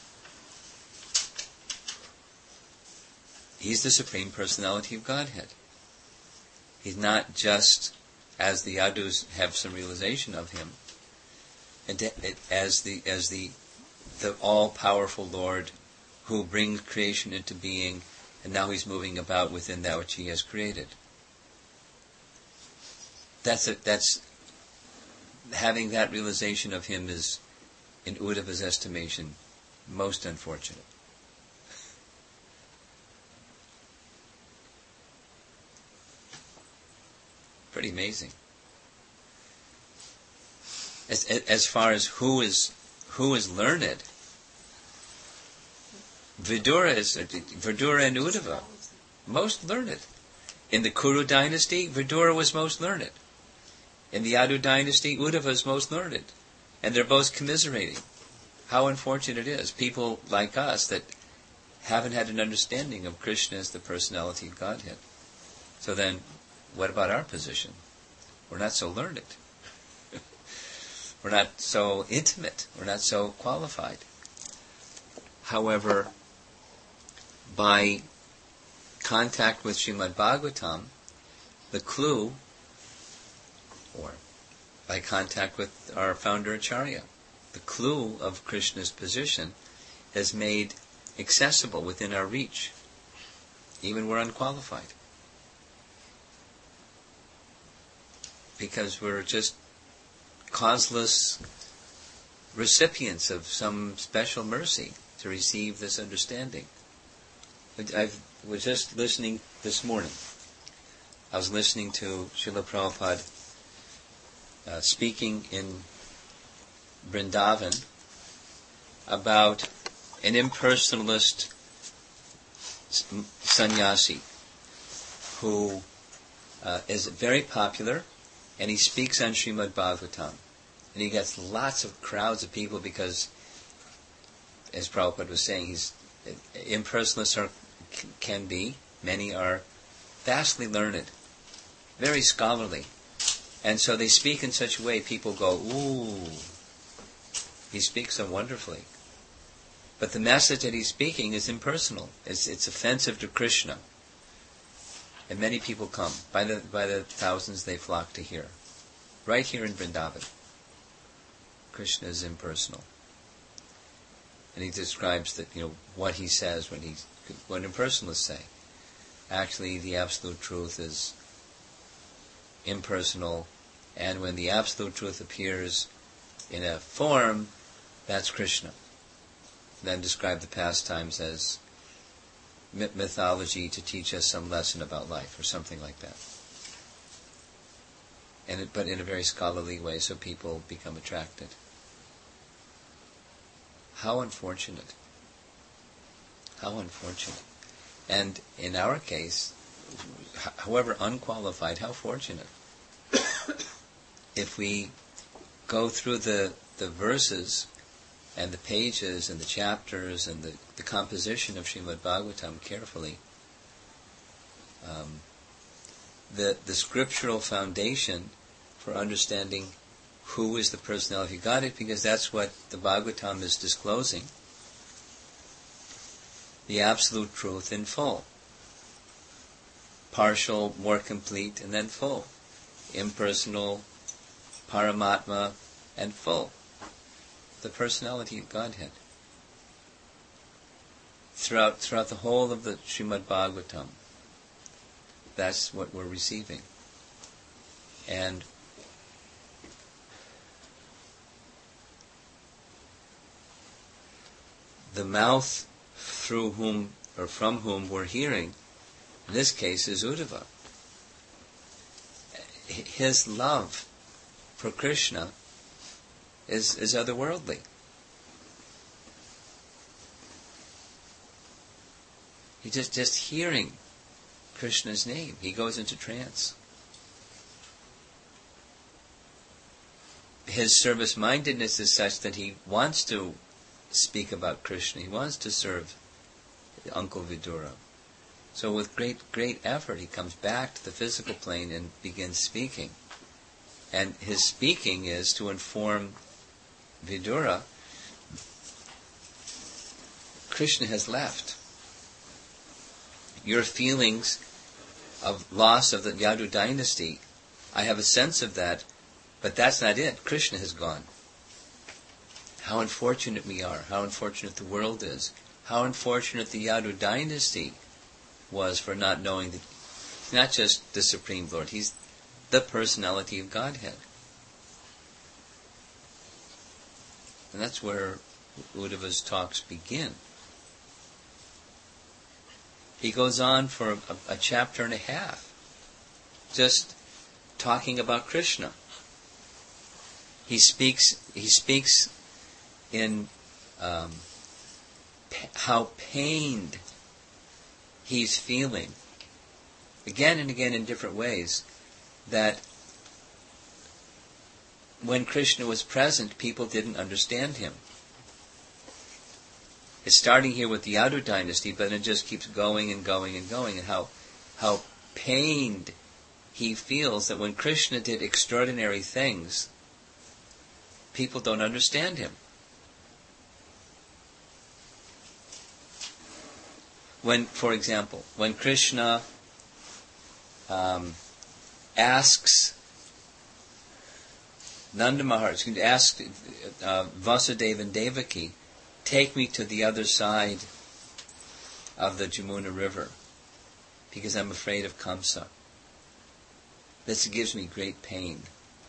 he's the Supreme Personality of Godhead. He's not just as the Yadus have some realization of him, and as the as the the all-powerful Lord who brings creation into being, and now he's moving about within that which he has created. That's a, that's having that realization of him is, in Uddhava's estimation, most unfortunate. Pretty amazing. As as far as who is who is learned, Vidura is Vidura and Uddhava, most learned. In the Kuru dynasty, Vidura was most learned. In the Yadu dynasty, Uddhava is most learned, and they're both commiserating. How unfortunate it is, people like us that haven't had an understanding of Krishna as the personality of Godhead. So then, what about our position? We're not so learned. We're not so intimate. We're not so qualified. However, by contact with Srimad Bhagavatam, the clue, or by contact with our founder Acharya, the clue of Krishna's position is made accessible within our reach, even we're unqualified. Because we're just causeless recipients of some special mercy to receive this understanding. I was just listening this morning. I was listening to Srila Prabhupada uh, speaking in Vrindavan about an impersonalist sannyasi who uh, is very popular, and he speaks on Srimad Bhagavatam. And he gets lots of crowds of people because, as Prabhupada was saying, he's impersonalists are, can be, many are vastly learned, very scholarly. And so they speak in such a way, people go, ooh, he speaks so wonderfully. But the message that he's speaking is impersonal. It's, it's offensive to Krishna. And many people come. By the by the thousands they flock to hear. Right here in Vrindavan. Krishna is impersonal. And he describes that, you know, what he says when he what impersonalists say. Actually, the absolute truth is impersonal, and when the absolute truth appears in a form, that's Krishna. Then describe the pastimes as mythology to teach us some lesson about life, or something like that. And it, but in a very scholarly way, so people become attracted. How unfortunate. How unfortunate. And in our case, however unqualified, how fortunate. If we go through the, the verses and the pages and the chapters and the, the composition of Srimad Bhagavatam carefully, um, the, the scriptural foundation for understanding who is the personality of Godhead, because that's what the Bhagavatam is disclosing. The absolute truth in full. Partial, more complete, and then full. Impersonal, Paramatma, and full. The personality of Godhead. Throughout throughout the whole of the Srimad Bhagavatam, that's what we're receiving. And the mouth through whom or from whom we're hearing, in this case, is Uddhava. His love for Krishna is, is otherworldly. He just just hearing Krishna's name, he goes into trance. His service-mindedness is such that he wants to speak about Krishna. He wants to serve Uncle Vidura. So with great, great effort, he comes back to the physical plane and begins speaking. And his speaking is to inform Vidura, Krishna has left. Your feelings of loss of the Yadu dynasty, I have a sense of that, but that's not it. Krishna has gone. How unfortunate we are, how unfortunate the world is, how unfortunate the Yadu dynasty was for not knowing that he's not just the Supreme Lord, he's the personality of Godhead. And that's where Uddhava's talks begin. He goes on for a, a chapter and a half, just talking about Krishna. He speaks. He speaks in um, pa- how pained he's feeling, again and again in different ways, that when Krishna was present, people didn't understand him. It's starting here with the Yadu dynasty, but it just keeps going and going and going, and how how pained he feels that when Krishna did extraordinary things, people don't understand him. When, for example, when Krishna um, asks Nanda Maharaj, asks uh, Vasudeva and Devaki, take me to the other side of the Jamuna River, because I'm afraid of Kamsa. This gives me great pain.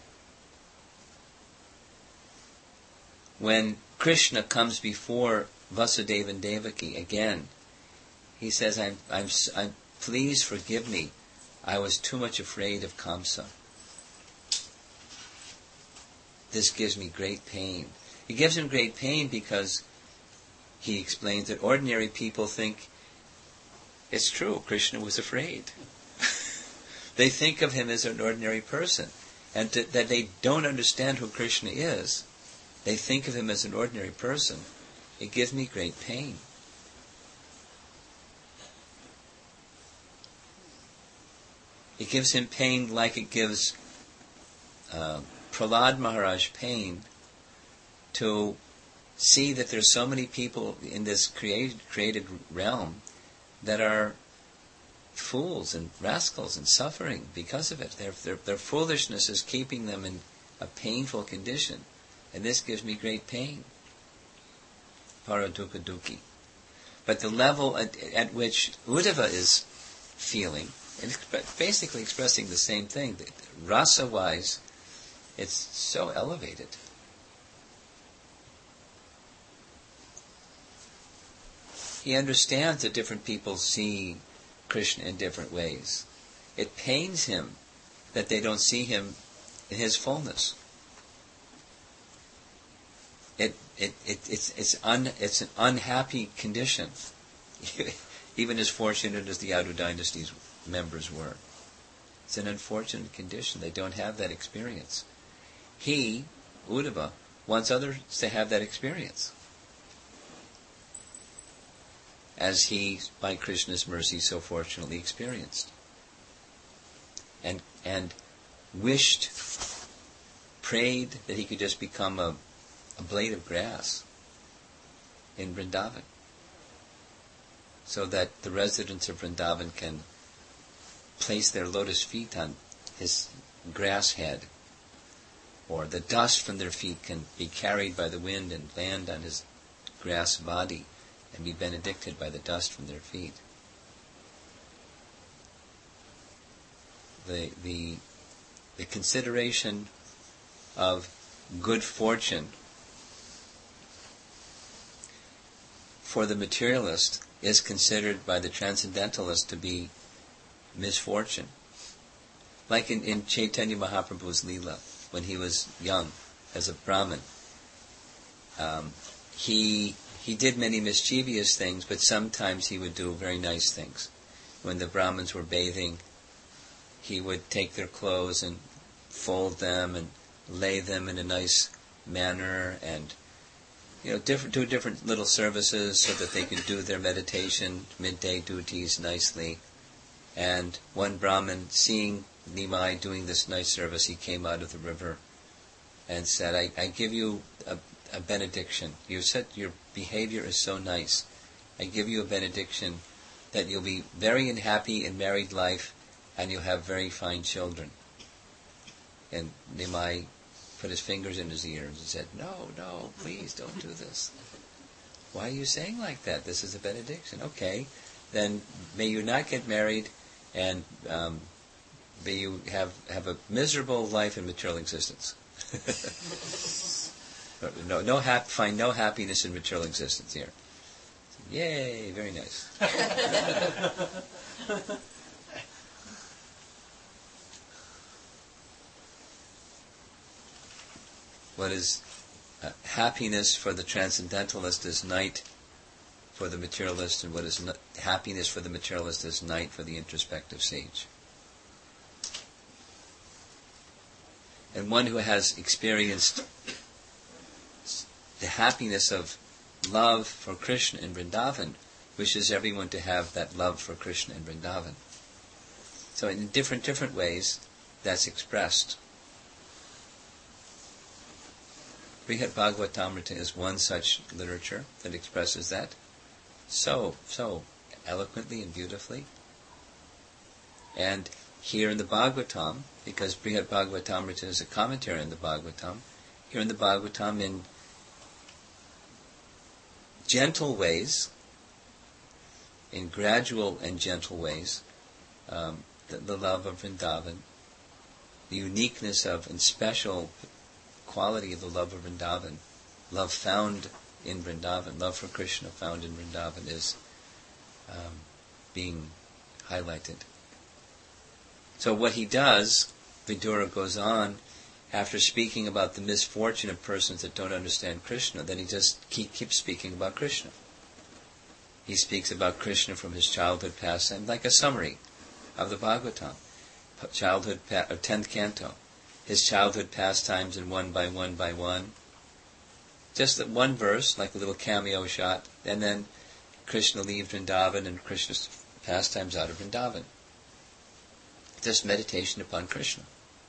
When Krishna comes before Vasudeva and Devaki again, he says, I'm, I'm, I'm, please forgive me. I was too much afraid of Kamsa. This gives me great pain. It gives him great pain because he explains that ordinary people think it's true, Krishna was afraid. They think of him as an ordinary person, and to, that they don't understand who Krishna is. They think of him as an ordinary person. It gives me great pain. It gives him pain like it gives uh, Prahlad Maharaj pain to see that there's so many people in this created, created realm that are fools and rascals and suffering because of it. Their, their, their foolishness is keeping them in a painful condition. And this gives me great pain. Paradukha dukhi. But the level at, at which Uddhava is feeling, and basically expressing the same thing, rasa-wise, it's so elevated. He understands that different people see Krishna in different ways. It pains him that they don't see him in his fullness. It it, it it's it's un it's an unhappy condition, even as fortunate as the Yadu dynasty's members were. It's an unfortunate condition. They don't have that experience. He, Uddhava, wants others to have that experience, as he, by Krishna's mercy, so fortunately experienced. And and wished, prayed that he could just become a, a blade of grass in Vrindavan, so that the residents of Vrindavan can place their lotus feet on his grass head, or the dust from their feet can be carried by the wind and land on his grass body, and be benedicted by the dust from their feet. The the the consideration of good fortune for the materialist is considered by the transcendentalist to be misfortune. Like in, in Chaitanya Mahaprabhu's Leela, when he was young, as a Brahmin, um, he He did many mischievous things, but sometimes he would do very nice things. When the Brahmins were bathing, he would take their clothes and fold them and lay them in a nice manner, and you know, different, do different little services so that they could do their meditation, midday duties nicely. And one Brahmin, seeing Nimai doing this nice service, he came out of the river and said, I, I give you a a benediction. You said your behavior is so nice. I give you a benediction that you'll be very happy in married life and you'll have very fine children. And Nimai put his fingers in his ears and said, "No, no, please don't do this. Why are you saying like that? This is a benediction." "Okay, then may you not get married, and um, may you have, have a miserable life in material existence." no, no hap- find no happiness in material existence here. Yay, very nice. What is uh, happiness for the transcendentalist is night for the materialist, and what is n- happiness for the materialist is night for the introspective sage. And one who has experienced the happiness of love for Krishna in Vrindavan wishes everyone to have that love for Krishna in Vrindavan. So in different different ways that's expressed. Brihad Bhagavatamrita is one such literature that expresses that so, so eloquently and beautifully. And here in the Bhagavatam, because Brihad Bhagavatamrita is a commentary on the Bhagavatam, here in the Bhagavatam in gentle ways, in gradual and gentle ways, um, the, the love of Vrindavan, the uniqueness of and special quality of the love of Vrindavan, love found in Vrindavan, love for Krishna found in Vrindavan is um, being highlighted. So what he does, Vidura goes on, after speaking about the misfortune of persons that don't understand Krishna, then he just keep, keeps speaking about Krishna. He speaks about Krishna from his childhood pastime, like a summary of the Bhagavatam, childhood pa- or tenth canto. His childhood pastimes in one by one by one. Just that one verse, like a little cameo shot, and then Krishna leaves Vrindavan and Krishna's pastimes out of Vrindavan. Just meditation upon Krishna.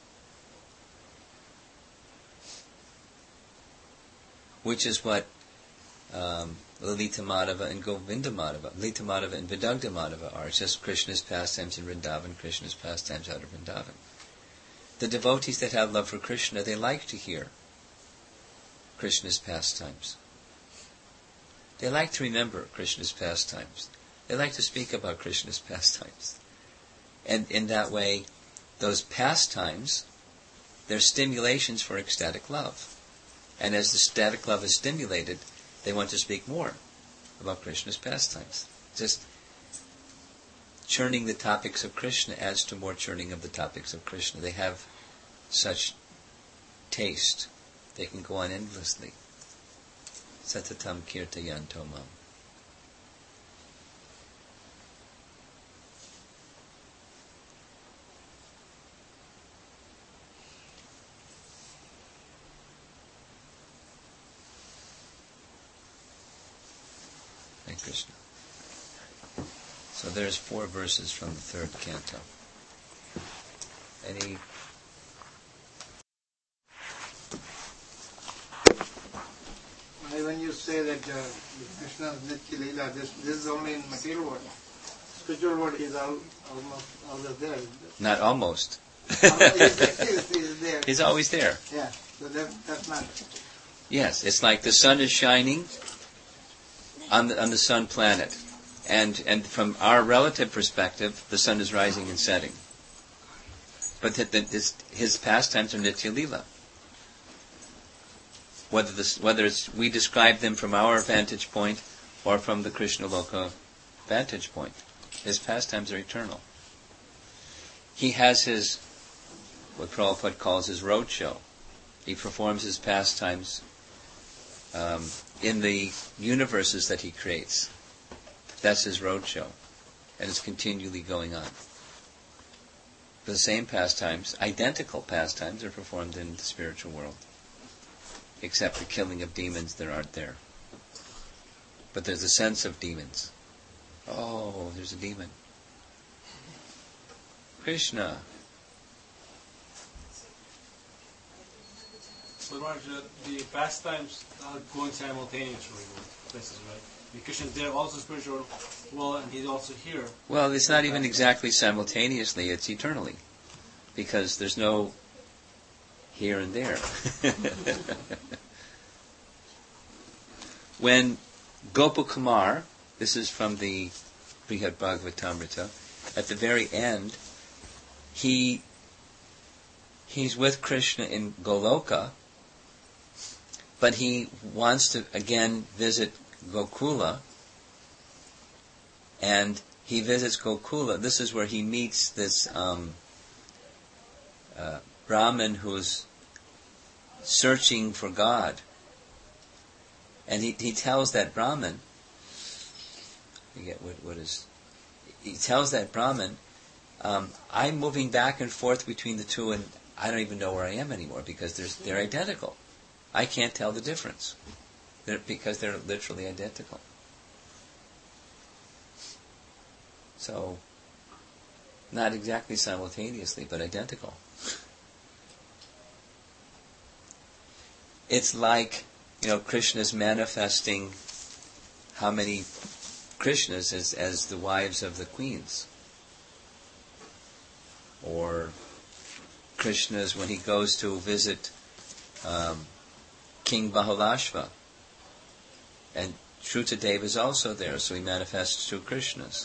Which is what um, Lalita Madhava and Govinda Madhava, Lalita Madhava and Vidagdha Madhava are. It's just Krishna's pastimes in Vrindavan, Krishna's pastimes out of Vrindavan. The devotees that have love for Krishna, they like to hear Krishna's pastimes. They like to remember Krishna's pastimes. They like to speak about Krishna's pastimes. And in that way, those pastimes, they're stimulations for ecstatic love. And as the ecstatic love is stimulated, they want to speak more about Krishna's pastimes. Just churning the topics of Krishna adds to more churning of the topics of Krishna. They have such taste. They can go on endlessly. Satatam kirtayanto mam. Hare Krishna. So there's four verses from the third canto. Any? When you say that uh, Krishna's Nitya Leela, this, this is only in material world. Spiritual world is all, almost always there. Not almost. he's, he's there. He's always there. Yeah, so that, that's not... Yes, it's like the sun is shining on the, on the sun planet. And and from our relative perspective, the sun is rising and setting. But that his, his pastimes are Nitya Leela. Whether this, whether it's, we describe them from our vantage point or from the Krishna Loka vantage point, his pastimes are eternal. He has his, what Prabhupada calls his road show. He performs his pastimes um, in the universes that he creates. That's his road show, and it's continually going on. The same pastimes, identical pastimes, are performed in the spiritual world, except the killing of demons that aren't there. But there's a sense of demons. Oh, there's a demon. Krishna. But Maharaj, the pastimes are going simultaneously with places, right? The Krishna is there also spiritual, well, and he's also here. Well, it's not even exactly simultaneously, it's eternally. Because there's no here and there. When Gopakumar, this is from the Brihad Bhagavatamrita, at the very end, he he's with Krishna in Goloka, but he wants to again visit Gokula, and he visits Gokula. This is where he meets this um, uh, Brahmin who's searching for God. And he, he tells that Brahmin, I forget what, what is, he tells that Brahmin, um, I'm moving back and forth between the two, and I don't even know where I am anymore because they're, they're identical. I can't tell the difference they're, because they're literally identical. So, not exactly simultaneously, but identical. It's like, you know, Krishna's manifesting how many Krishnas as, as the wives of the queens. Or Krishna's when he goes to visit um, King Bahalashva. And Shrutadeva is also there, so he manifests two Krishnas.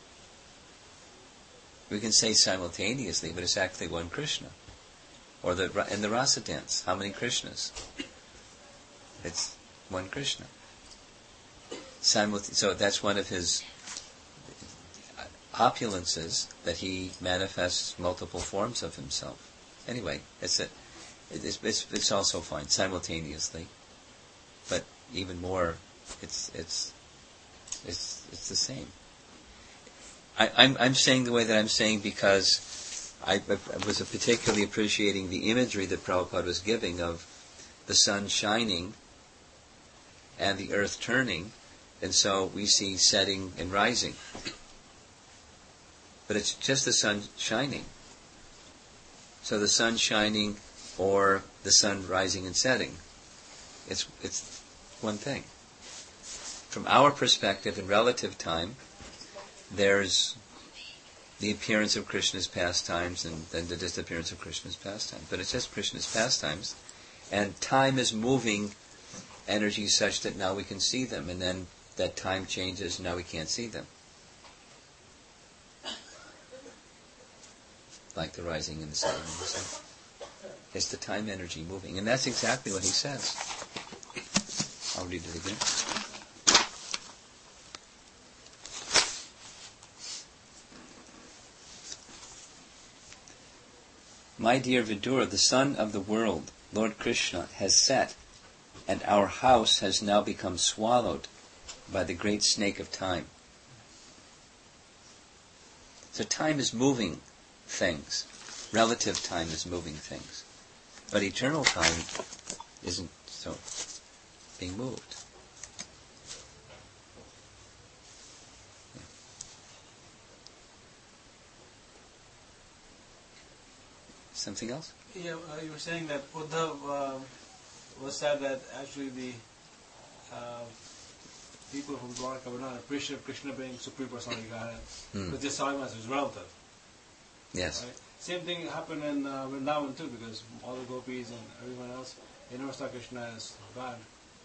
We can say simultaneously, but it's actually one Krishna. Or the in the Rasa dance, how many Krishnas? It's one Krishna. Simulta- so that's one of his opulences, that he manifests multiple forms of himself. Anyway, it's a, it's, it's, it's also fine, simultaneously. But even more, it's it's it's it's the same. I, I'm I'm saying the way that I'm saying because I, I was particularly appreciating the imagery that Prabhupada was giving of the sun shining and the earth turning, and so we see setting and rising. But it's just the sun shining. So the sun shining or the sun rising and setting. It's it's one thing. From our perspective in relative time, there's the appearance of Krishna's pastimes and then the disappearance of Krishna's pastimes. But it's just Krishna's pastimes. And time is moving energy such that now we can see them, and then that time changes and now we can't see them. Like the rising and the setting of the sun. It's the time energy moving. And that's exactly what he says. I'll read it again. My dear Vidura, the sun of the world, Lord Krishna, has set, and our house has now become swallowed by the great snake of time. So time is moving things. Relative time is moving things. But eternal time isn't so being moved. Yeah. Something else? Yeah, uh, you were saying that Uddhav uh, was said that actually the uh, people from Dwarka were not appreciative of Krishna being Supreme Personality Godhead, Hmm. but just saw him as his relative. Yes. Right? Same thing happened in uh, Vrindavan too, because all the gopis and everyone else, they never saw Krishna as God.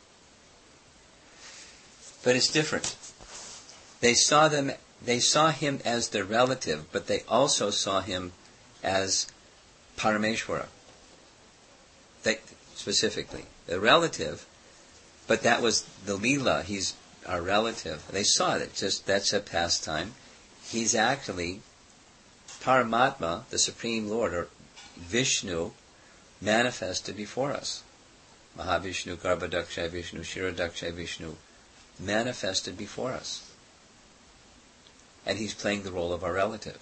But it's different. They saw them. They saw him as their relative, but they also saw him as Parameshwara. They, specifically, the relative, but that was the Leela. He's our relative. They saw it. Just that's a pastime. He's actually Paramatma, the Supreme Lord, or Vishnu, manifested before us. Mahavishnu, Garbhadakshay Vishnu, Shiradakshay Vishnu, manifested before us. And he's playing the role of our relative.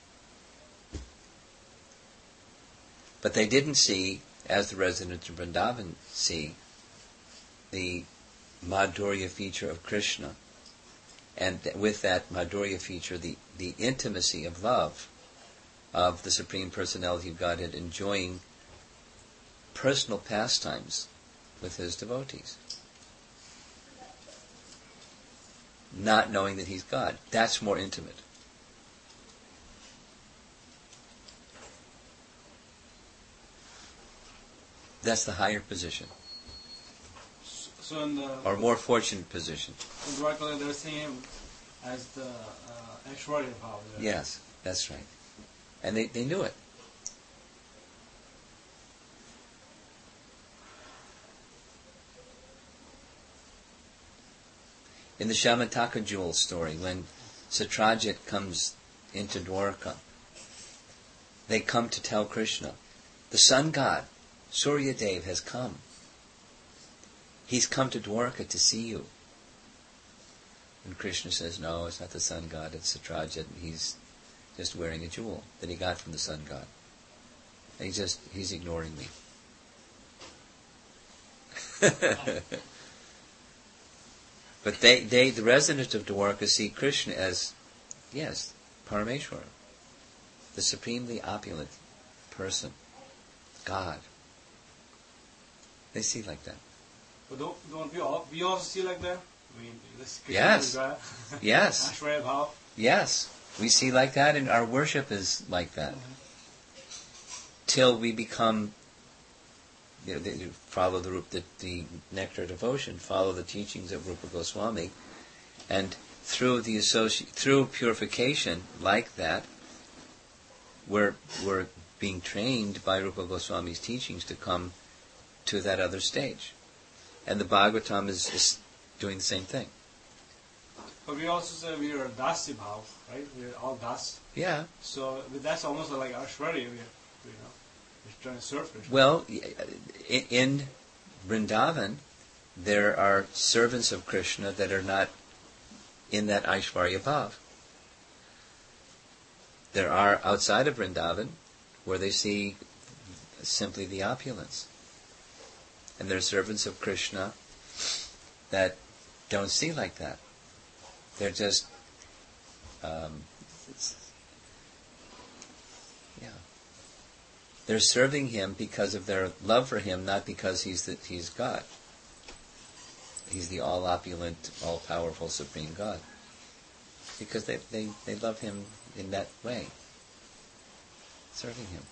But they didn't see, as the residents of Vrindavan see, the Madhurya feature of Krishna. And with that Madhurya feature, the, the intimacy of love of the Supreme Personality of Godhead enjoying personal pastimes with his devotees. Not knowing that he's God. That's more intimate. That's the higher position, So in the or more fortunate position. in Dwarka, they're seeing him as the uh, Aishwarya Bhav. there. Yes, that's right. And they, they knew it. In the Shamataka jewel story, when Satrajit comes into Dwarka, they come to tell Krishna, the sun god, Surya Dev, has come. He's come to Dwarka to see you. And Krishna says, no, it's not the sun god, it's Satrajit. He's just wearing a jewel that he got from the sun god. And he's just, he's ignoring me. But they, they, the residents of Dwarka see Krishna as, yes, Parameshwara, the supremely opulent person, God. They see like that. But don't, don't we all we also see like that? I mean, this Krishna Yes. is God. Yes, Aishwarya Bhav. yes, we see like that, and our worship is like that. Till we become, you know, they follow the, the the nectar devotion, follow the teachings of Rupa Goswami, and through the associ- through purification like that, we're we're being trained by Rupa Goswami's teachings to come to that other stage, and the Bhagavatam is, is doing the same thing. But we also say we are Dasi Bhav, right? We are all Das. Yeah. So that's almost like Aishwarya. We are, you know, we're trying to serve Krishna. Well, i- in Vrindavan, there are servants of Krishna that are not in that Aishwarya Bhav. There are outside of Vrindavan where they see simply the opulence. And there are servants of Krishna that don't see like that. They're just, um, it's, yeah. They're serving him because of their love for him, not because he's the, he's God. He's the all-opulent, all-powerful Supreme God. Because they, they, they love him in that way. Serving him.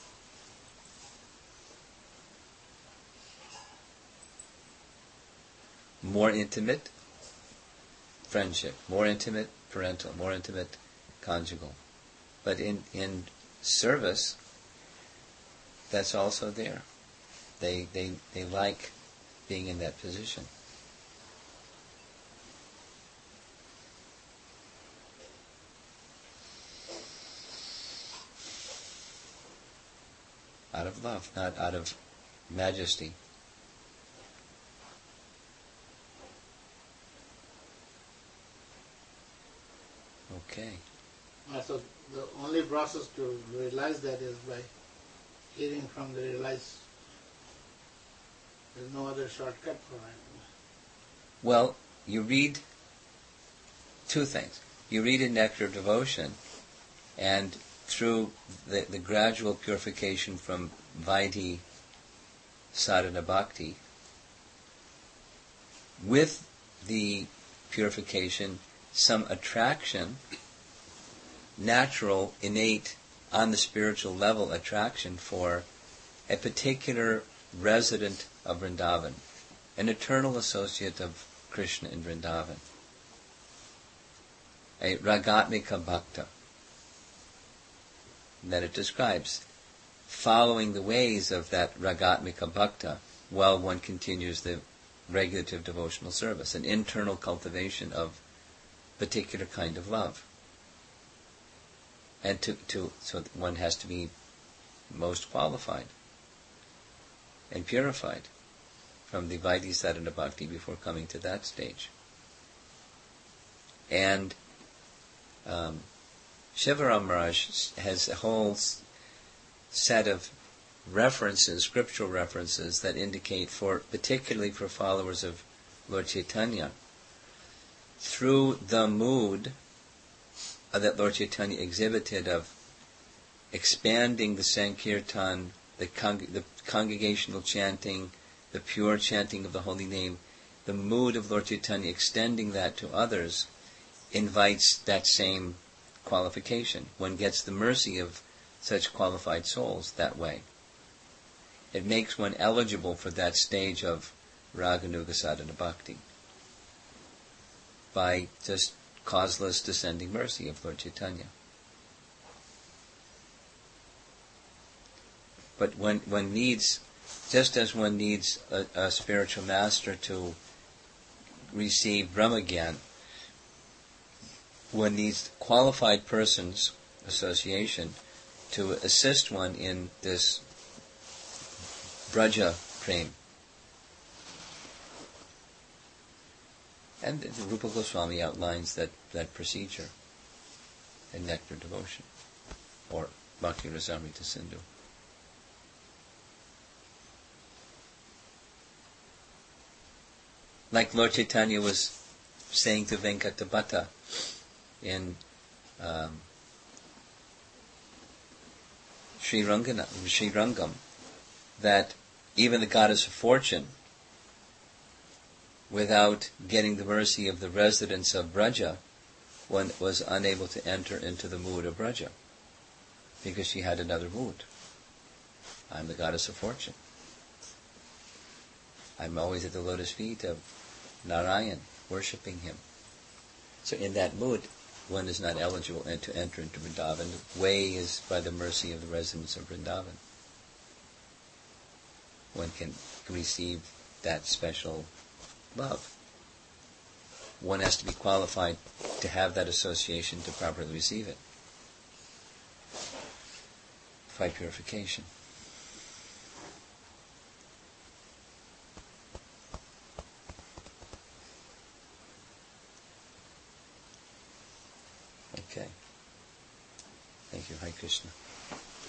More intimate friendship, more intimate parental, more intimate conjugal. But in, in service, that's also there. They, they, they like being in that position. Out of love, not out of majesty. Okay. Uh, So the only process to realize that is by hearing from the realized. There's no other shortcut for it. Well, you read two things. You read in Nectar of Devotion, and through the, the gradual purification from Vaidhi sadhana bhakti, with the purification, some attraction, natural, innate, on the spiritual level attraction for a particular resident of Vrindavan, an eternal associate of Krishna in Vrindavan, a ragatmika bhakta, that it describes, following the ways of that ragatmika bhakta while one continues the regulative devotional service, an internal cultivation of particular kind of love. And to, to so one has to be most qualified and purified from the Vaidhi sadhana bhakti before coming to that stage. And um, Shivaram Maharaj has a whole s- set of references, scriptural references, that indicate, for particularly for followers of Lord Chaitanya, through the mood uh, that Lord Chaitanya exhibited of expanding the Sankirtan, the, con- the congregational chanting, the pure chanting of the holy name, the mood of Lord Chaitanya extending that to others invites that same qualification. One gets the mercy of such qualified souls that way. it makes one eligible for that stage of Raganuga Sadhana Bhakti by just causeless descending mercy of Lord Chaitanya. But one, one needs, just as one needs a, a spiritual master to receive Brahmagyan, one needs qualified persons, association, to assist one in this Braja Prem. And Rupa Goswami outlines that, that procedure in Nectar Devotion, or Bhakti Rasamrita Sindhu. Like Lord Chaitanya was saying to Venkatabhata in um, Sri Rangana, Sri Rangam, that even the goddess of fortune, without getting the mercy of the residents of Braja, one was unable to enter into the mood of Braja, because she had another mood. I'm the goddess of fortune. I'm always at the lotus feet of Narayan, worshipping him. So in that mood, one is not eligible to enter into Vrindavan. The way is by the mercy of the residents of Vrindavan. One can receive that special love. One has to be qualified to have that association to properly receive it. By purification. Okay. Thank you. Hare Krishna.